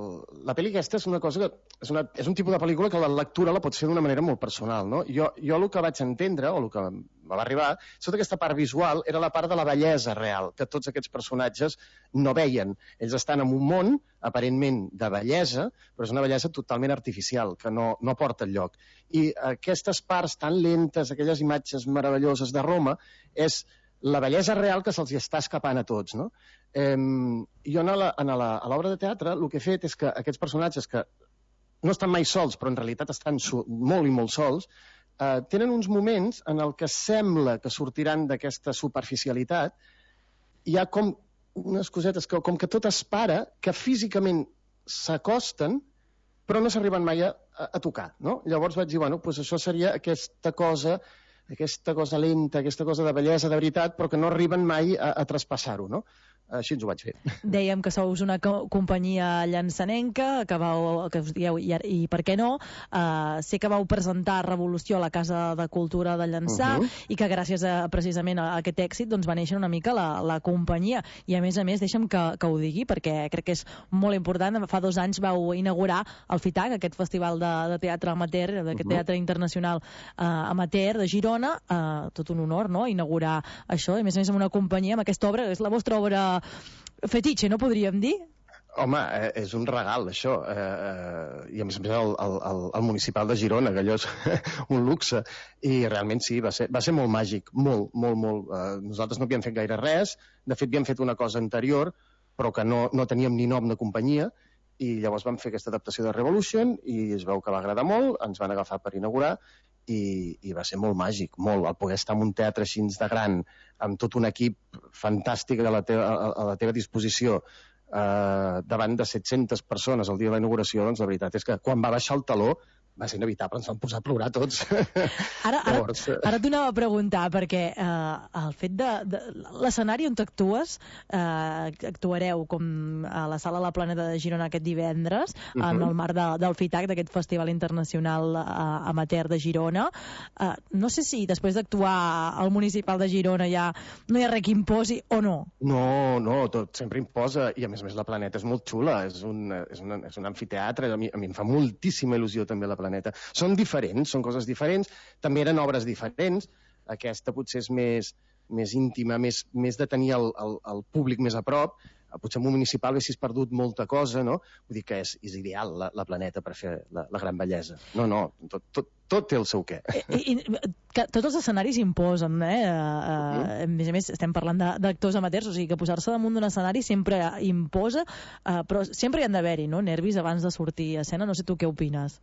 la pel·li aquesta és una cosa que és, una, és un tipus de pel·lícula que la lectura la pots fer d'una manera molt personal, no? Jo, jo el que vaig entendre, o el que me va arribar, tota aquesta part visual era la part de la bellesa real, que tots aquests personatges no veien. Ells estan en un món, aparentment, de bellesa, però és una bellesa totalment artificial, que no, no porta enlloc. I aquestes parts tan lentes, aquelles imatges meravelloses de Roma, és la bellesa real que se'ls està escapant a tots, no? Eh, jo a l'obra de teatre el que he fet és que aquests personatges que no estan mai sols, però en realitat estan molt i molt sols, eh, tenen uns moments en el que sembla que sortiran d'aquesta superficialitat. Hi ha com unes cosetes que com que tot es para, que físicament s'acosten, però no s'arriben mai a, a tocar, no? Llavors vaig dir, bueno, doncs això seria aquesta cosa aquesta cosa lenta, aquesta cosa de bellesa de veritat, però que no arriben mai a, a traspassar-ho, no? Així ens ho vaig fer. Dèiem que sous una co companyia llançanenca, que vau, que us dieu, i, i per què no, uh, sé que vau presentar Revolució a la Casa de Cultura de Llançà, uh -huh. i que gràcies a, precisament a aquest èxit doncs, va néixer una mica la, la companyia. I a més a més, deixa'm que, que ho digui, perquè crec que és molt important. Fa dos anys vau inaugurar el FITAC, aquest festival de, de teatre amateur, d'aquest uh -huh. teatre internacional uh, amateur de Girona, uh, tot un honor, no?, inaugurar això, i a més a més amb una companyia, amb aquesta obra, és la vostra obra fetitxe, no podríem dir? Home, eh, és un regal, això. Eh, eh, I a més a més el, el, el municipal de Girona, que allò és un luxe. I realment sí, va ser, va ser molt màgic, molt, molt, molt. Eh, nosaltres no havíem fet gaire res, de fet havíem fet una cosa anterior, però que no, no teníem ni nom de companyia, i llavors vam fer aquesta adaptació de Revolution, i es veu que va agradar molt, ens van agafar per inaugurar, i, i va ser molt màgic, molt, el poder estar en un teatre així de gran, amb tot un equip fantàstic a la teva, a, a la teva disposició, eh, davant de set-centes persones el dia de la inauguració, doncs la veritat és que quan va baixar el taló va ser inevitable, ens vam posar a plorar tots. Ara, ara, ara t'ho anava a preguntar, perquè eh, el fet de, de l'escenari on t'actues, eh, actuareu com a la Sala La Planeta de Girona aquest divendres, uh -huh. en el marc de, del FITAC, d'aquest Festival Internacional eh, Amateur de Girona. Eh, no sé si després d'actuar al Municipal de Girona ja no hi ha res que imposi o no. No, no, tot sempre imposa, i a més a més la Planeta és molt xula, és un, és un, és un amfiteatre, a mi, a mi em fa moltíssima il·lusió també la Planeta. Són diferents, són coses diferents, també eren obres diferents, aquesta potser és més, més íntima, més, més de tenir el, el, el públic més a prop, potser en un municipal haguessis perdut molta cosa, no? Vull dir que és, és ideal la, la Planeta per fer la, la gran bellesa. No, no, tot, tot, tot té el seu què. I, i, que tots els escenaris imposen, eh? Uh, uh, a més a més, estem parlant d'actors amateurs, o sigui que posar-se damunt d'un escenari sempre imposa, uh, però sempre hi han d'haver-hi, no?, nervis abans de sortir a escena. No sé tu què opines.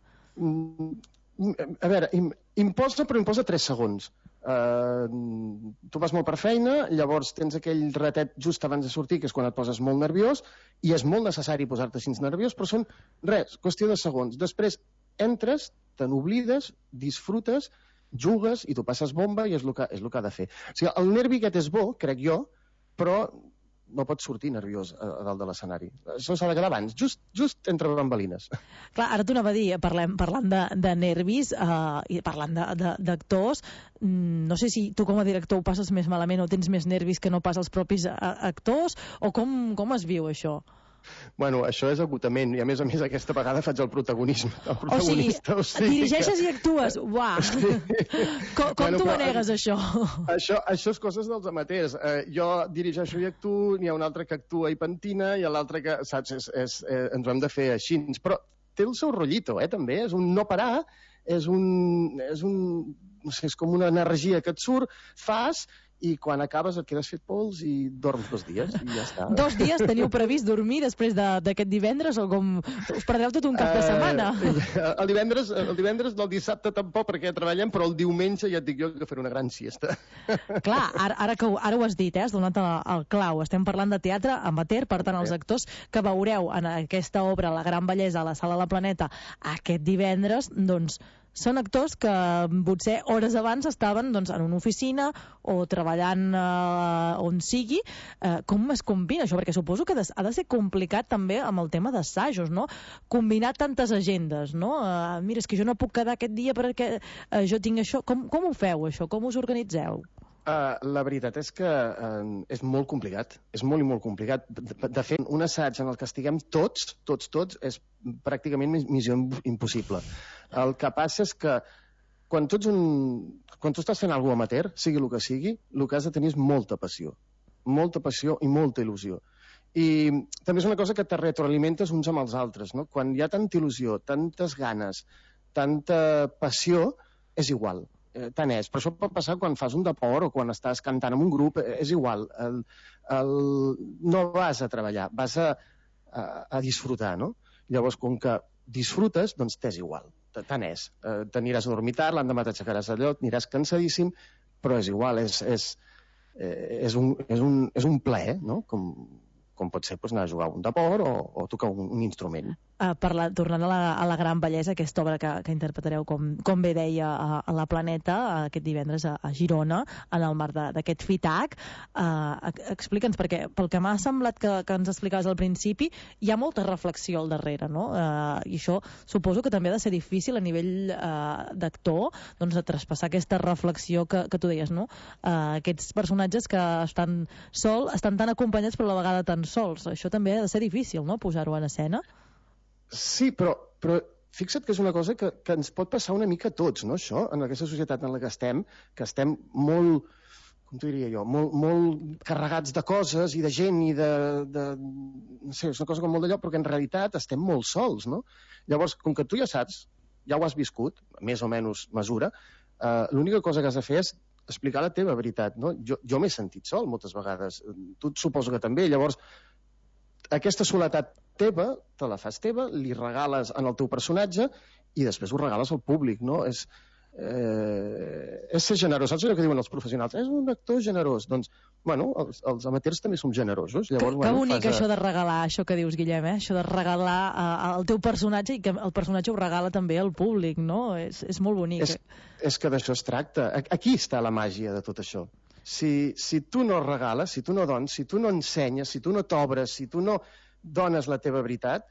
A veure, imposa, però imposa tres segons. Uh, tu vas molt per feina, llavors tens aquell ratet just abans de sortir, que és quan et poses molt nerviós, i és molt necessari posar-te així nerviós, però són, res, qüestió de segons. Després entres, te n'oblides, disfrutes, jugues i tu passes bomba i és el que, és el que ha de fer. O sigui, el nervi aquest és bo, crec jo, però no pots sortir nerviós a, a dalt de l'escenari. Això s'ha de quedar abans, just, just entre bambalines. Clar, ara t'ho anava a dir, parlem, parlant de, de nervis uh, i parlant d'actors, no sé si tu com a director ho passes més malament o tens més nervis que no pas els propis actors, o com, com es viu això? Bueno, això és agotament, i a més a més aquesta vegada faig el protagonisme. El protagonista, o sigui, o sigui dirigeixes que... i actues, uau! Sí. Com, com bueno, tu manegues això? això? Això és coses dels amateurs. Eh, jo dirigeixo i actuo, n'hi ha un altre que actua i pentina, i l'altre que, saps, és, és, eh, ens ho hem de fer així. Però té el seu rotllito, eh, també. És un no parar, és un... És un no sé, és com una energia que et surt, fas, i quan acabes et quedes fet pols i dorms dos dies i ja està. Dos dies teniu previst dormir després d'aquest de, divendres o com us perdreu tot un cap de setmana? Uh, el divendres, el divendres del dissabte tampoc perquè treballem, però el diumenge ja et dic jo que faré una gran siesta. Clar, ara, ara, que, ara ho has dit, eh? Has donat el, el clau. Estem parlant de teatre amateur, per tant els actors que veureu en aquesta obra La gran bellesa a la Sala La Planeta aquest divendres, doncs són actors que potser hores abans estaven doncs, en una oficina o treballant eh, on sigui. Eh, com es combina això? Perquè suposo que ha de ser complicat també amb el tema d'assajos, no? Combinar tantes agendes, no? Eh, mira, és que jo no puc quedar aquest dia perquè eh, jo tinc això. Com, com ho feu, això? Com us organitzeu? Uh, la veritat és que uh, és molt complicat, és molt i molt complicat. De, de fet, un assaig en el que estiguem tots, tots, tots, és pràcticament missió impossible. El que passa és que quan tu, ets un... quan tu estàs fent alguna cosa amateur, sigui el que sigui, el que has de tenir és molta passió. Molta passió i molta il·lusió. I també és una cosa que te retroalimentes uns amb els altres, no? Quan hi ha tanta il·lusió, tantes ganes, tanta passió, és igual. Eh, tant és, però això pot passar quan fas un deport o quan estàs cantant en un grup, eh, és igual, el, el, no vas a treballar, vas a, a, a disfrutar, no? Llavors, com que disfrutes, doncs t'és igual, tant és, eh, t'aniràs a dormir tard, l'endemà t'aixecaràs al lloc, aniràs cansadíssim, però és igual, és, és, eh, és, un, és, un, és un plaer, no? Com, com pot ser doncs, anar a jugar a un deport o, o tocar un, un instrument. Uh, parla, tornant a la, a la gran bellesa, aquesta obra que, que interpretareu, com, com bé deia, a, a la Planeta, aquest divendres a, a Girona, en el marc d'aquest FITAC. Uh, Explica'ns, perquè pel que m'ha semblat que, que ens explicaves al principi, hi ha molta reflexió al darrere, no? Uh, I això suposo que també ha de ser difícil a nivell uh, d'actor, doncs, de traspassar aquesta reflexió que, que tu deies, no? Uh, aquests personatges que estan sol, estan tan acompanyats però a la vegada tan sols. Això també ha de ser difícil, no?, posar-ho en escena. Sí, però, però fixa't que és una cosa que, que ens pot passar una mica a tots, no, això, en aquesta societat en la que estem, que estem molt, com t'ho diria jo, molt, molt carregats de coses i de gent i de, de... no sé, és una cosa com molt d'allò, però que en realitat estem molt sols, no? Llavors, com que tu ja saps, ja ho has viscut, més o menys mesura, eh, l'única cosa que has de fer és explicar la teva veritat, no? Jo, jo m'he sentit sol moltes vegades, tu suposo que també, llavors aquesta soledat teva, te la fas teva, li regales en el teu personatge i després ho regales al públic, no? És, eh, és ser generós. Saps allò que diuen els professionals? És un actor generós. Doncs, bueno, els, els amateurs també som generosos. Llavors, que, que bueno, bonic fas, això de regalar, això que dius, Guillem, eh? Això de regalar uh, el teu personatge i que el personatge ho regala també al públic, no? És, és molt bonic. És, és que d'això es tracta. Aquí està la màgia de tot això. Si, si tu no regales, si tu no dones, si tu no ensenyes, si tu no t'obres, si tu no dones la teva veritat,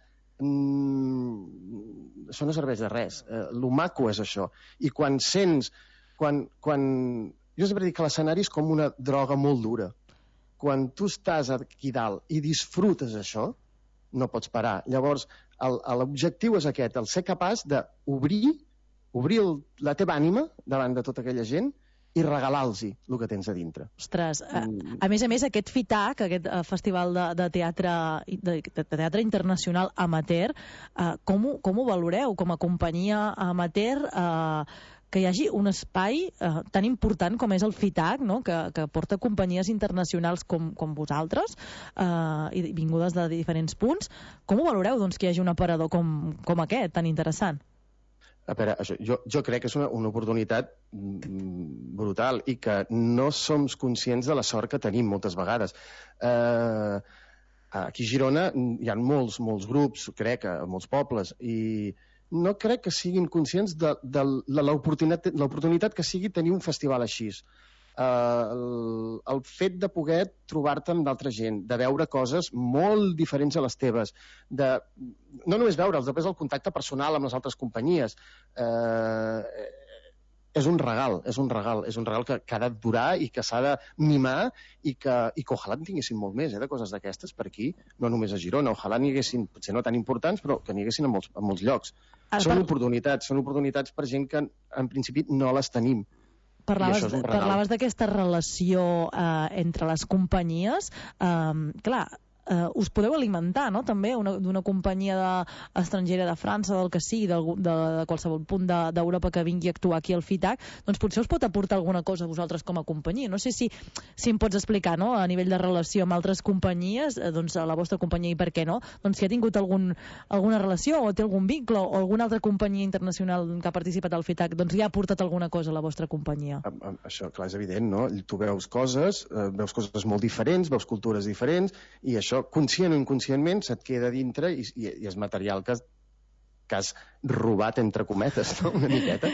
mmm, això no serveix de res. Eh, lo maco és això. I quan sents... Quan, quan... Jo sempre dic que l'escenari és com una droga molt dura. Quan tu estàs aquí dalt i disfrutes això, no pots parar. Llavors, l'objectiu és aquest, el ser capaç d'obrir obrir el, la teva ànima davant de tota aquella gent i regalar-los el que tens a dintre. Ostres, a, a més a més aquest FITAC, aquest uh, festival de, de, teatre, de, de teatre internacional amateur, uh, com, ho, com ho valoreu com a companyia amateur, uh, que hi hagi un espai uh, tan important com és el FITAC, no? que, que porta companyies internacionals com, com vosaltres, uh, i vingudes de diferents punts. Com ho valoreu, doncs, que hi hagi un aparador com, com aquest, tan interessant? A veure, això, jo, jo crec que és una, una oportunitat brutal i que no som conscients de la sort que tenim moltes vegades. Eh, aquí a Girona hi ha molts, molts grups, crec, a molts pobles, i no crec que siguin conscients de, de l'oportunitat l'oportunitat que sigui tenir un festival així. Uh, el, el fet de poder trobar-te amb d'altra gent, de veure coses molt diferents a les teves, de no només veure'ls, després el contacte personal amb les altres companyies, uh, és un regal, és un regal, és un regal que, que ha de durar i que s'ha de mimar i que, i que ojalà en tinguessin molt més, eh, de coses d'aquestes per aquí, no només a Girona, ojalà n'hi haguessin, potser no tan importants, però que n'hi haguessin a molts, a molts llocs. Ah, són oportunitats, són oportunitats per gent que en principi no les tenim. Parlaves, parlaves d'aquesta relació eh, entre les companyies. Eh, clar, eh, us podeu alimentar, no?, també d'una companyia de, estrangera de França, del que sigui, de, de, de qualsevol punt d'Europa de, que vingui a actuar aquí al FITAC, doncs potser us pot aportar alguna cosa a vosaltres com a companyia. No sé si, si em pots explicar, no?, a nivell de relació amb altres companyies, eh, doncs a la vostra companyia i per què no, doncs si ha tingut algun, alguna relació o té algun vincle o alguna altra companyia internacional que ha participat al FITAC, doncs ja ha portat alguna cosa a la vostra companyia. Això, clar, és evident, no? Tu veus coses, eh, veus coses molt diferents, veus cultures diferents, i això, conscient o inconscientment, se't queda dintre i, i, i és material que, que has robat, entre cometes, no?, una miqueta.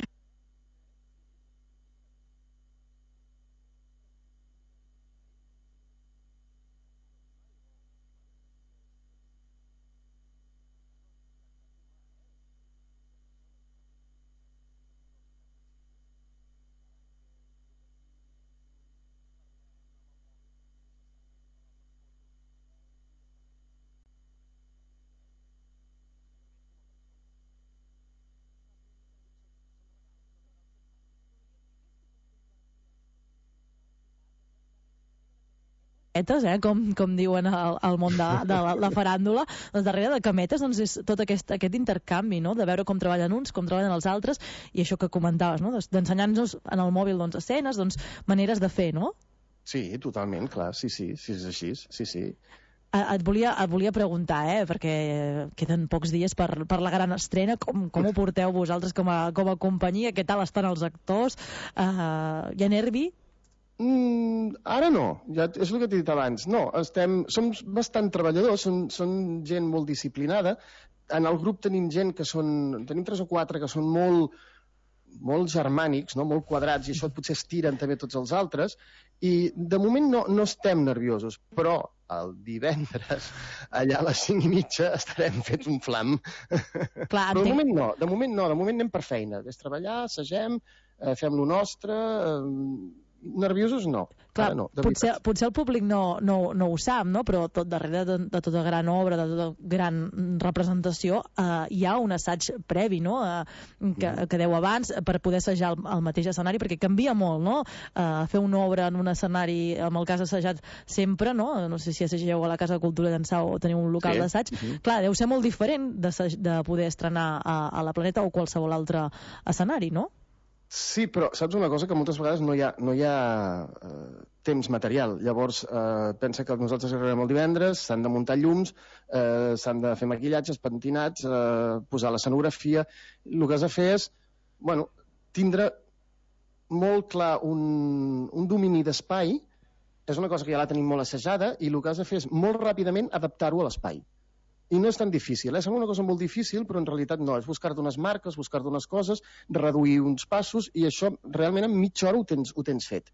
Eh, com, com diuen al, al món de, de la, la faràndula, doncs darrere de cametes doncs és tot aquest, aquest intercanvi, no?, de veure com treballen uns, com treballen els altres, i això que comentaves, no?, d'ensenyar-nos en el mòbil doncs, escenes, doncs, maneres de fer, no? Sí, totalment, clar, sí, sí, sí, és així, sí, sí. Et volia, et volia preguntar, eh, perquè queden pocs dies per, per la gran estrena, com, com ho porteu vosaltres com a, com a companyia, què tal estan els actors, uh, hi ha nervi? Mm, ara no, ja és el que t'he dit abans. No, estem, som bastant treballadors, són, són gent molt disciplinada. En el grup tenim gent que són, tenim tres o quatre que són molt, molt germànics, no? Molt quadrats, i això potser estiren també tots els altres, i de moment no, no estem nerviosos, però el divendres allà a les cinc i mitja estarem fets un flam. Clar, però de moment no, de moment no, de moment anem per feina. Ves treballar, assagem, eh, fem lo nostre... Eh, nerviosos no. Clar, no potser, potser el públic no, no, no ho sap, no? Però tot darrere de, de tota gran obra, de tota gran representació, eh, hi ha un assaig previ, no?, eh, que, que deu abans per poder assajar el, el mateix escenari, perquè canvia molt, no?, eh, fer una obra en un escenari, amb el cas assajat sempre, no?, no sé si assageu a la Casa de Cultura d'Ençà o teniu un local sí. d'assaig, uh-huh. Clar, deu ser molt diferent de, de poder estrenar a, a la Planeta o qualsevol altre escenari, no? Sí, però saps una cosa? Que moltes vegades no hi ha, no hi ha eh, temps material. Llavors, eh, pensa que nosaltres arribarem el divendres, s'han de muntar llums, eh, s'han de fer maquillatges, pentinats, eh, posar l'escenografia. El que has de fer és, bueno, tindre molt clar un, un domini d'espai. És una cosa que ja la tenim molt assajada, i el que has de fer és molt ràpidament adaptar-ho a l'espai. I no és tan difícil, eh? Sembla una cosa molt difícil, però en realitat no, és buscar-te unes marques, buscar-te unes coses, reduir uns passos, i això realment en mitja hora ho tens, ho tens fet.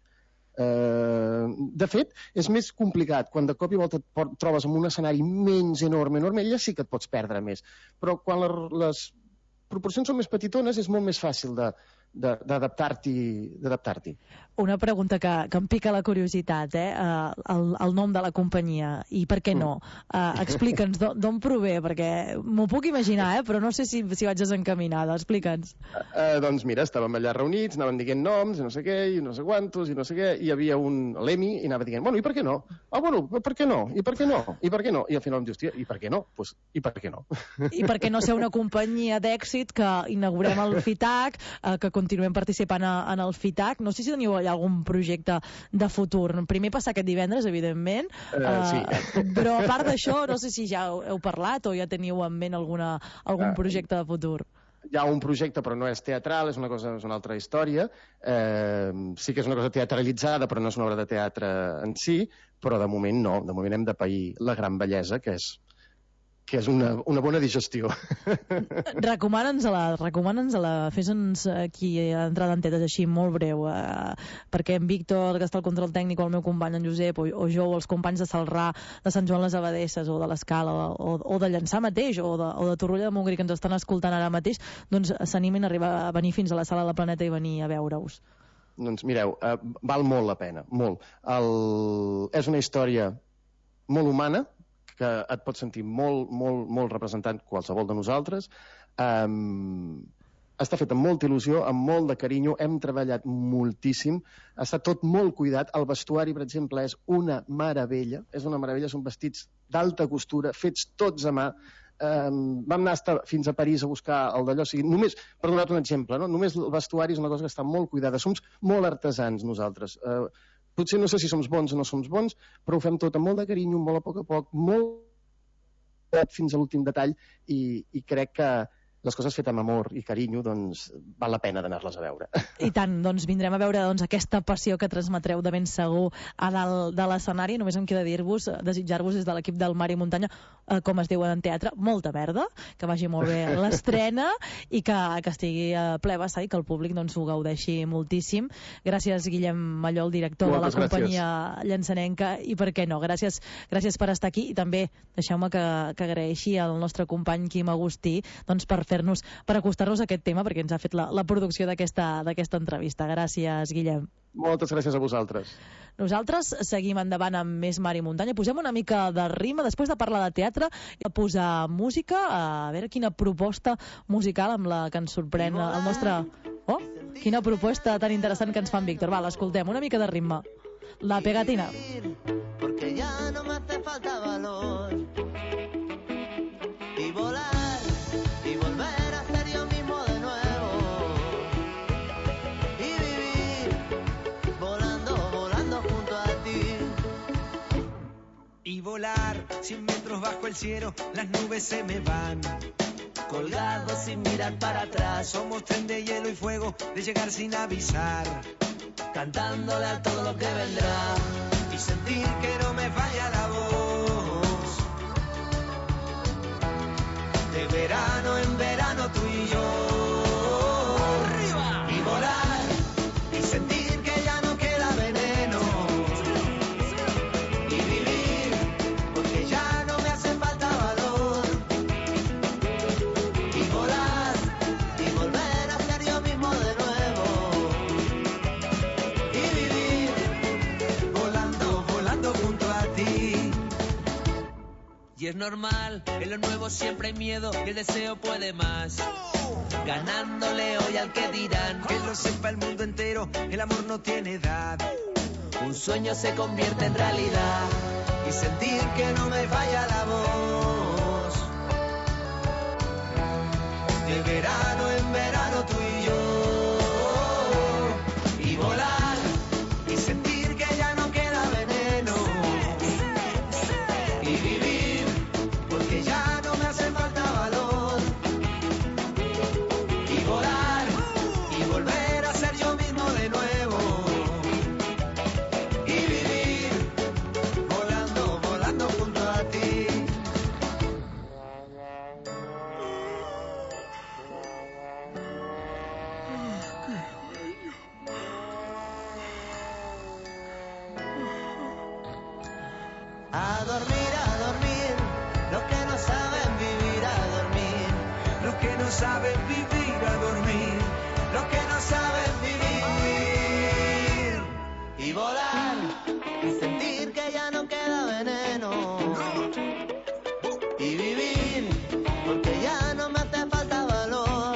Eh, de fet, és més complicat quan de cop i volta et trobes en un escenari menys enorme, enorme, allà sí que et pots perdre més. Però quan la, les proporcions són més petitones és molt més fàcil de, d'adaptar-t'hi d'adaptar-t'hi. Una pregunta que, que em pica la curiositat, eh? Uh, el, el nom de la companyia, i per què no? Uh, Explica'ns d'on prové, perquè m'ho puc imaginar, eh? Però no sé si, si vaig desencaminada. Explica'ns. Uh, doncs mira, estàvem allà reunits, anaven dient noms, i no sé què, i no sé quantos, i no sé què, i hi havia un l'Emi, i anava dient, bueno, i per què no? Ah, bueno, per què no? I per què no? I per què no? I al final em diu, hòstia, i per què no? Pues, i per què no? I per què no ser una companyia d'èxit que inaugurem el FITAC, uh, que continuem participant a, en el FITAC? No sé si teniu allà algun projecte de futur. Primer passar aquest divendres, evidentment, uh, uh, sí. Però a part d'això, no sé si ja heu, heu parlat o ja teniu en ment alguna, algun uh, projecte de futur. Hi ha un projecte, però no és teatral, és una cosa, és una altra història. Eh, sí que és una cosa teatralitzada, però no és una obra de teatre en si, però de moment no. De moment hem de pair la gran bellesa, que és que és una, una bona digestió. Recomana'ns-la, recomana'ns-la, fes-nos aquí entrada en tetes així, molt breu, eh, perquè en Víctor, que està al control tècnic, o el meu company, en Josep, o, o jo, o els companys de Salrà, de Sant Joan les Abadesses, o de l'Escala, o, o de Llançà mateix, o de, o de Torroella de Montgrí, que ens estan escoltant ara mateix, doncs s'animin a arribar a venir fins a la Sala de la Planeta i venir a veure-us. Doncs mireu, eh, val molt la pena, molt. El... És una història molt humana, que et pots sentir molt, molt, molt representant qualsevol de nosaltres. Um, està fet amb molta il·lusió, amb molt de carinyo, hem treballat moltíssim, està tot molt cuidat. El vestuari, per exemple, és una meravella, és una meravella, són vestits d'alta costura, fets tots a mà. Um, vam anar hasta, fins a París a buscar el d'allò, o sigui, només, per donar un exemple, no? Només el vestuari és una cosa que està molt cuidada, som molt artesans nosaltres, uh, potser no sé si som bons o no som bons, però ho fem tot amb molt de carinyo, molt a poc a poc, molt fins a l'últim detall, i, i crec que les coses fetes amb amor i carinyo, doncs val la pena d'anar-les a veure. I tant, doncs vindrem a veure doncs, aquesta passió que transmetreu de ben segur a dalt de l'escenari. Només em queda dir-vos, desitjar-vos des de l'equip del Mar i Muntanya, eh, com es diu en teatre, molta merda, que vagi molt bé l'estrena i que, que estigui a ple vessar i que el públic doncs, ho gaudeixi moltíssim. Gràcies, Guillem Mallol, director Moltes de la companyia gràcies. llançanenca, i per què no, gràcies, gràcies per estar aquí, i també deixeu-me que, que agraeixi al nostre company Quim Agustí doncs, per fer-nos, per acostar-nos a aquest tema, perquè ens ha fet la, la producció d'aquesta d'aquesta entrevista. Gràcies, Guillem. Moltes gràcies a vosaltres. Nosaltres seguim endavant amb més Mar i Muntanya. Posem una mica de rima, després de parlar de teatre, a posar música, a veure quina proposta musical amb la que ens sorprèn el nostre... Oh, quina proposta tan interessant que ens fan, Víctor. Va, l'escoltem, una mica de ritme. La pegatina. Porque ya no me hace falta valor y volar y volver a ser yo mismo de nuevo y vivir volando, volando junto a ti y volar cien metros bajo el cielo, las nubes se me van colgados sin mirar para atrás. Somos tren de hielo y fuego, de llegar sin avisar, cantándole a todo lo que vendrá y sentir que no me falla la voz. De verano en verano tú y yo. ¡Arriba! Y volar y sentir que ya no queda veneno. Y vivir porque ya no me hace falta valor. Y volar y volver a ser yo mismo de nuevo y vivir volando, volando junto a ti. y es normal, en lo nuevo siempre hay miedo y el deseo puede más, ganándole hoy al que dirán, que lo sepa el mundo entero, el amor no tiene edad, un sueño se convierte en realidad y sentir que no me falla la voz. De verano en verano tú y yo. Y volar y sentir que ya no queda veneno. Y vivir porque ya no me hace falta valor. Y volar y volver a ser yo mismo de nuevo. Y vivir volando, volando junto a ti. a dormir, a dormir, los que no saben vivir a dormir, Los que no saben vivir a dormir, los que no saben vivir. y volar y sentir que ya no queda veneno y vivir porque ya no me hace falta valor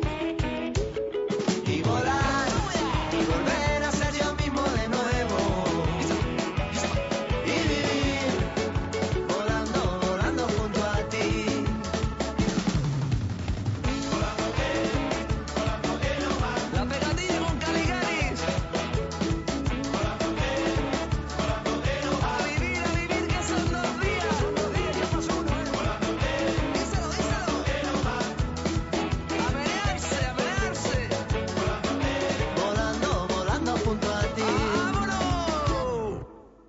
y volar y volver a ser yo mismo de nuevo y vivir volando, volando junto a ti. La pegadilla con Caligaris. A vivir, a vivir, que son dos días. Dos días, ya pasó uno, ¿eh? Díselo, díselo. A menearse, a menearse. Volando, volando junto a ti. ¡Vámonos!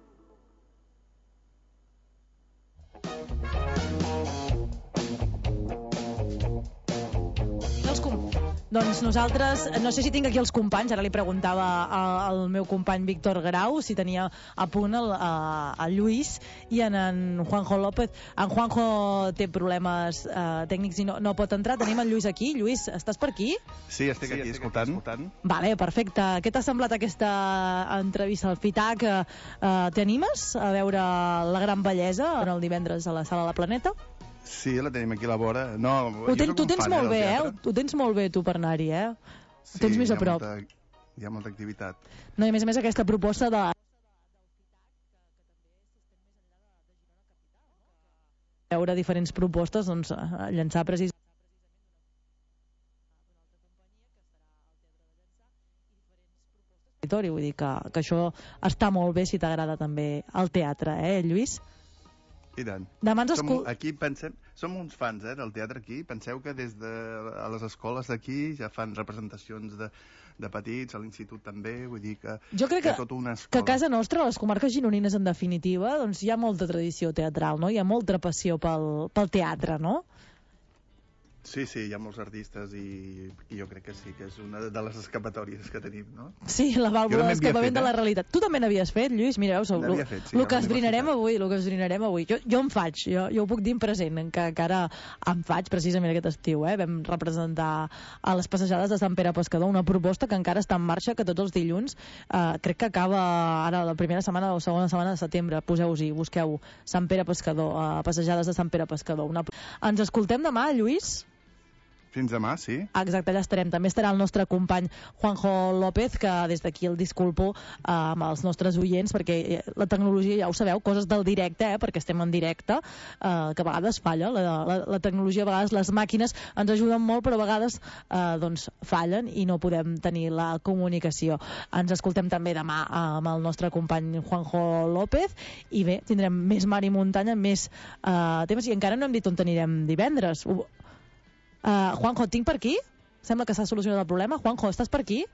Els com... Doncs nosaltres, no sé si tinc aquí els companys, ara li preguntava a- al meu company Víctor Grau si tenia a punt el, a, a Lluís i en, en Juanjo López. En Juanjo té problemes eh, tècnics i no, no pot entrar. Tenim en Lluís aquí. Lluís, estàs per aquí? Sí, estic aquí escoltant. Vale, perfecte. Què t'ha semblat aquesta entrevista al FITAC? Eh, eh, T'animes a veure la gran bellesa el divendres a la Sala de la Planeta? Sí, la tenim aquí a la vora. No, Ho ten, tu tens molt bé, eh? Ho tens molt bé tu per anar-hi, eh? Ho tens més a prop. Molta, hi ha molta activitat. No, i a més a més aquesta proposta de veure diferents propostes, doncs, a llançar precisament. Vull dir que, que això està molt bé si t'agrada també el teatre, eh, Lluís? I tant. Demà ens som, escol... aquí pensem, som uns fans eh, del teatre aquí. Penseu que des de a les escoles d'aquí ja fan representacions de, de petits, a l'institut també, vull dir que jo crec que, tota una que a casa nostra, a les comarques gironines en definitiva, doncs hi ha molta tradició teatral, no? Hi ha molta passió pel, pel teatre, no? Sí, sí, hi ha molts artistes i, i jo crec que sí, que és una de les escapatòries que tenim, no? Sí, la vàlvula d'escapament de la realitat. Tu també n'havies fet, Lluís? Mireu, el fet, sí, que esbrinarem avui, el que esbrinarem avui. Jo, jo em faig, jo, jo ho puc dir en present, que encara em faig precisament aquest estiu, eh? Vam representar a les passejades de Sant Pere Pescador una proposta que encara està en marxa, que tots els dilluns, eh, crec que acaba ara la primera setmana o segona setmana de setembre. Poseu-hi, busqueu Sant Pere Pescador, eh, passejades de Sant Pere Pescador. Una... Ens escoltem demà, Lluís? Fins demà, sí. Exacte, allà estarem. També estarà el nostre company Juanjo López, que des d'aquí el disculpo eh, amb els nostres oients, perquè la tecnologia, ja ho sabeu, coses del directe, eh, perquè estem en directe, eh, que a vegades falla. La, la, la tecnologia, a vegades les màquines ens ajuden molt, però a vegades eh, doncs fallen i no podem tenir la comunicació. Ens escoltem també demà eh, amb el nostre company Juanjo López, i bé, tindrem més mar i muntanya, més eh, temes, i encara no hem dit on anirem divendres. Ho... Uh, Juanjo, tinc per aquí? Sembla que s'ha solucionat el problema. Juanjo, estàs per aquí?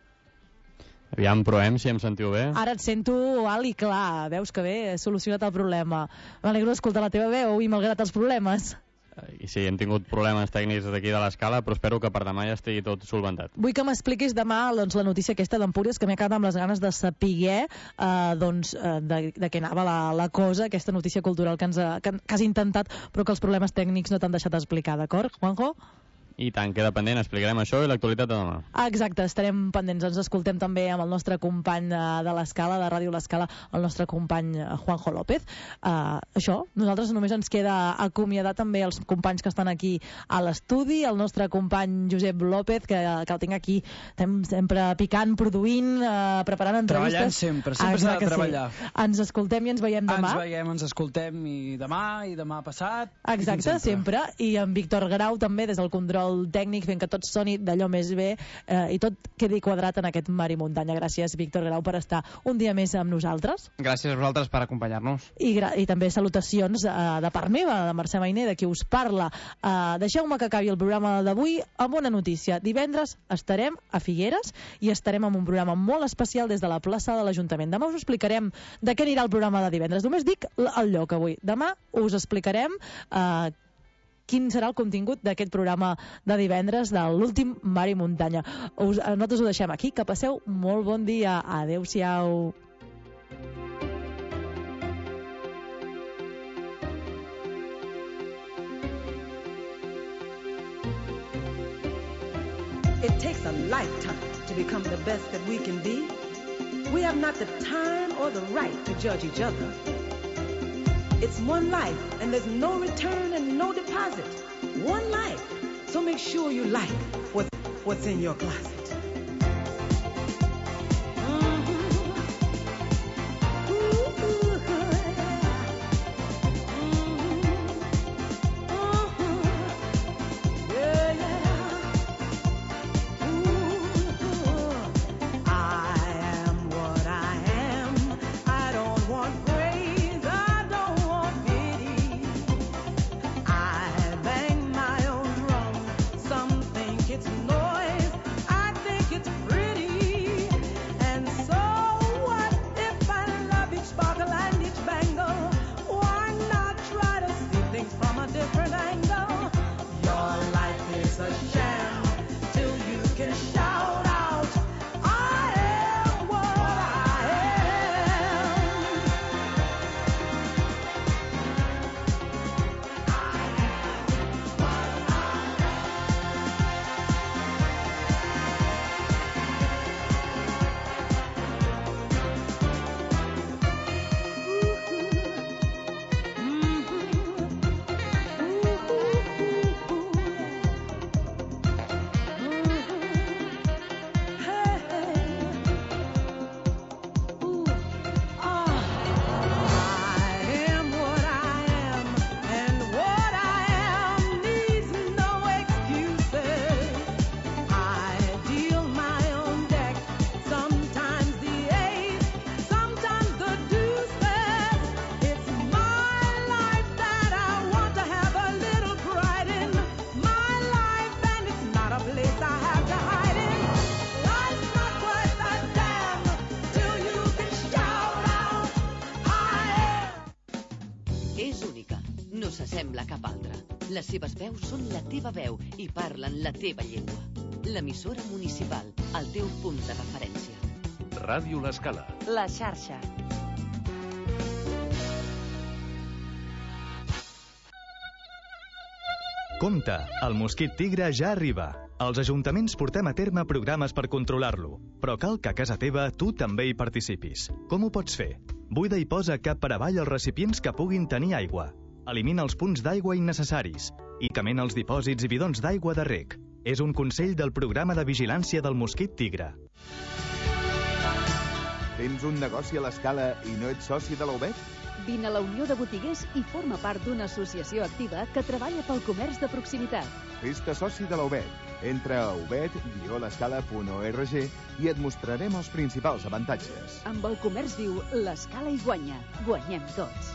Aviam, provem si em sentiu bé. Ara et sento alt i clar. Veus que bé, he solucionat el problema. M'alegro d'escoltar la teva veu i malgrat els problemes. I sí, hem tingut problemes tècnics d'aquí de l'escala, però espero que per demà ja estigui tot solventat. Vull que m'expliquis demà doncs, la notícia aquesta d'Empúries, que m'he quedat amb les ganes de saber eh, doncs, eh, de, de què anava la, la cosa, aquesta notícia cultural que, ens ha, que, que has intentat, però que els problemes tècnics no t'han deixat explicar, d'acord, Juanjo? I tant, queda pendent, explicarem això i l'actualitat de demà. Ah, exacte, estarem pendents. Ens escoltem també amb el nostre company de l'Escala, de Ràdio l'Escala, el nostre company Juanjo López. Uh, això, nosaltres només ens queda acomiadar també els companys que estan aquí a l'estudi, el nostre company Josep López, que, que el tinc aquí sempre picant, produint, uh, preparant entrevistes. Treballant sempre, sempre s'ha de treballar. Sí. Ens escoltem i ens veiem demà. Ens veiem, ens escoltem i demà, i demà passat. Exacte, sempre. sempre. I en Víctor Grau també, des del control el tècnic, fent que tot soni d'allò més bé eh, i tot quedi quadrat en aquest mar i muntanya. Gràcies, Víctor Grau, per estar un dia més amb nosaltres. Gràcies a vosaltres per acompanyar-nos. I, I també salutacions eh, de part meva, de Mercè Mainer, de qui us parla. Eh, Deixeu-me que acabi el programa d'avui amb una notícia. Divendres estarem a Figueres i estarem amb un programa molt especial des de la plaça de l'Ajuntament. Demà us explicarem de què anirà el programa de divendres. Només dic el lloc avui. Demà us explicarem eh, quin serà el contingut d'aquest programa de divendres de l'últim Mar i Muntanya. Us, nosaltres ho deixem aquí, que passeu molt bon dia. Adéu-siau. It takes a lifetime to become the best that we can be. We have not the time or the right to judge each other. It's one life, and there's no return and no deposit. One life. So make sure you like what's, what's in your closet. I Les seves veus són la teva veu i parlen la teva llengua. L'emissora municipal, el teu punt de referència. Ràdio L'Escala. La xarxa. Compte, el mosquit tigre ja arriba. Els ajuntaments portem a terme programes per controlar-lo, però cal que a casa teva tu també hi participis. Com ho pots fer? Buida i posa cap per avall els recipients que puguin tenir aigua. Elimina els punts d'aigua innecessaris i camina els dipòsits i bidons d'aigua de reg. És un consell del programa de vigilància del mosquit tigre. Tens un negoci a l'Escala i no ets soci de la U B E T? Vine a la Unió de Botiguers i forma part d'una associació activa que treballa pel comerç de proximitat. Fes-te soci de la U B E T. Entra a u b e t guió l'escala punt org i et mostrarem els principals avantatges. Amb el comerç viu, l'Escala hi guanya. Guanyem tots.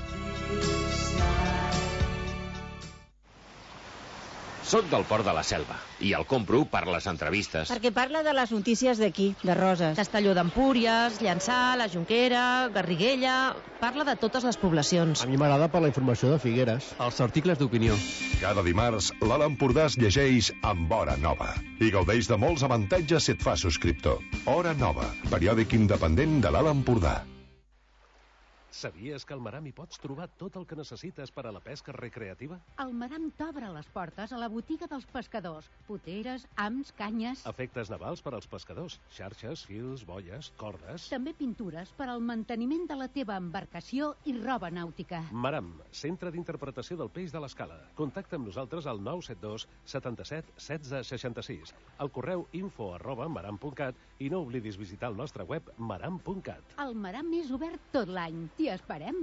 Soc del Port de la Selva i el compro per les entrevistes. Perquè parla de les notícies d'aquí, de Roses. Castelló d'Empúries, Llançà, la Jonquera, Garriguella... Parla de totes les poblacions. A mi m'agrada per la informació de Figueres. Els articles d'opinió. Cada dimarts, l'Alt Empordà es llegeix amb Hora Nova i gaudeix de molts avantatges si et fas subscriptor. Hora Nova, periòdic independent de l'Alt Empordà. Sabies que al Maram hi pots trobar tot el que necessites per a la pesca recreativa? El Maram t'obre les portes a la botiga dels pescadors. Poteres, hams, canyes... Efectes navals per als pescadors. Xarxes, fils, boies, cordes... També pintures per al manteniment de la teva embarcació i roba nàutica. Maram, centre d'interpretació del peix de l'Escala. Contacta amb nosaltres al nou set dos setanta-set setze seixanta-sis, al correu info arroba maram punt cat i no oblidis visitar el nostre web maram punt cat. El Maram és obert tot l'any. T'hi esperem.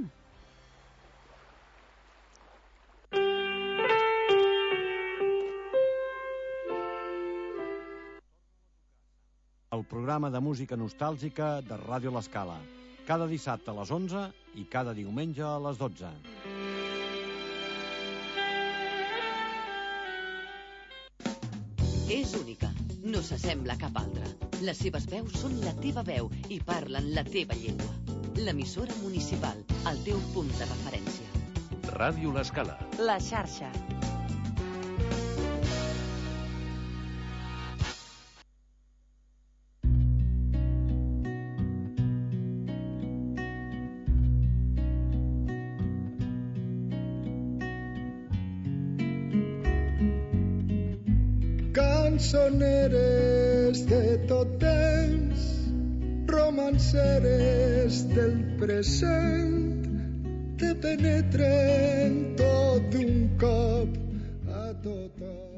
El programa de música nostàlgica de Ràdio L'Escala. Cada dissabte a les onze i cada diumenge a les dotze. És única, no s'assembla a cap altra. Les seves veus són la teva veu i parlen la teva llengua. L'emissora municipal, el teu punt de referència. Ràdio L'Escala. La xarxa. Cançoneres de tot temps, romanceres del present, te penetren tot d'un cop a tothom.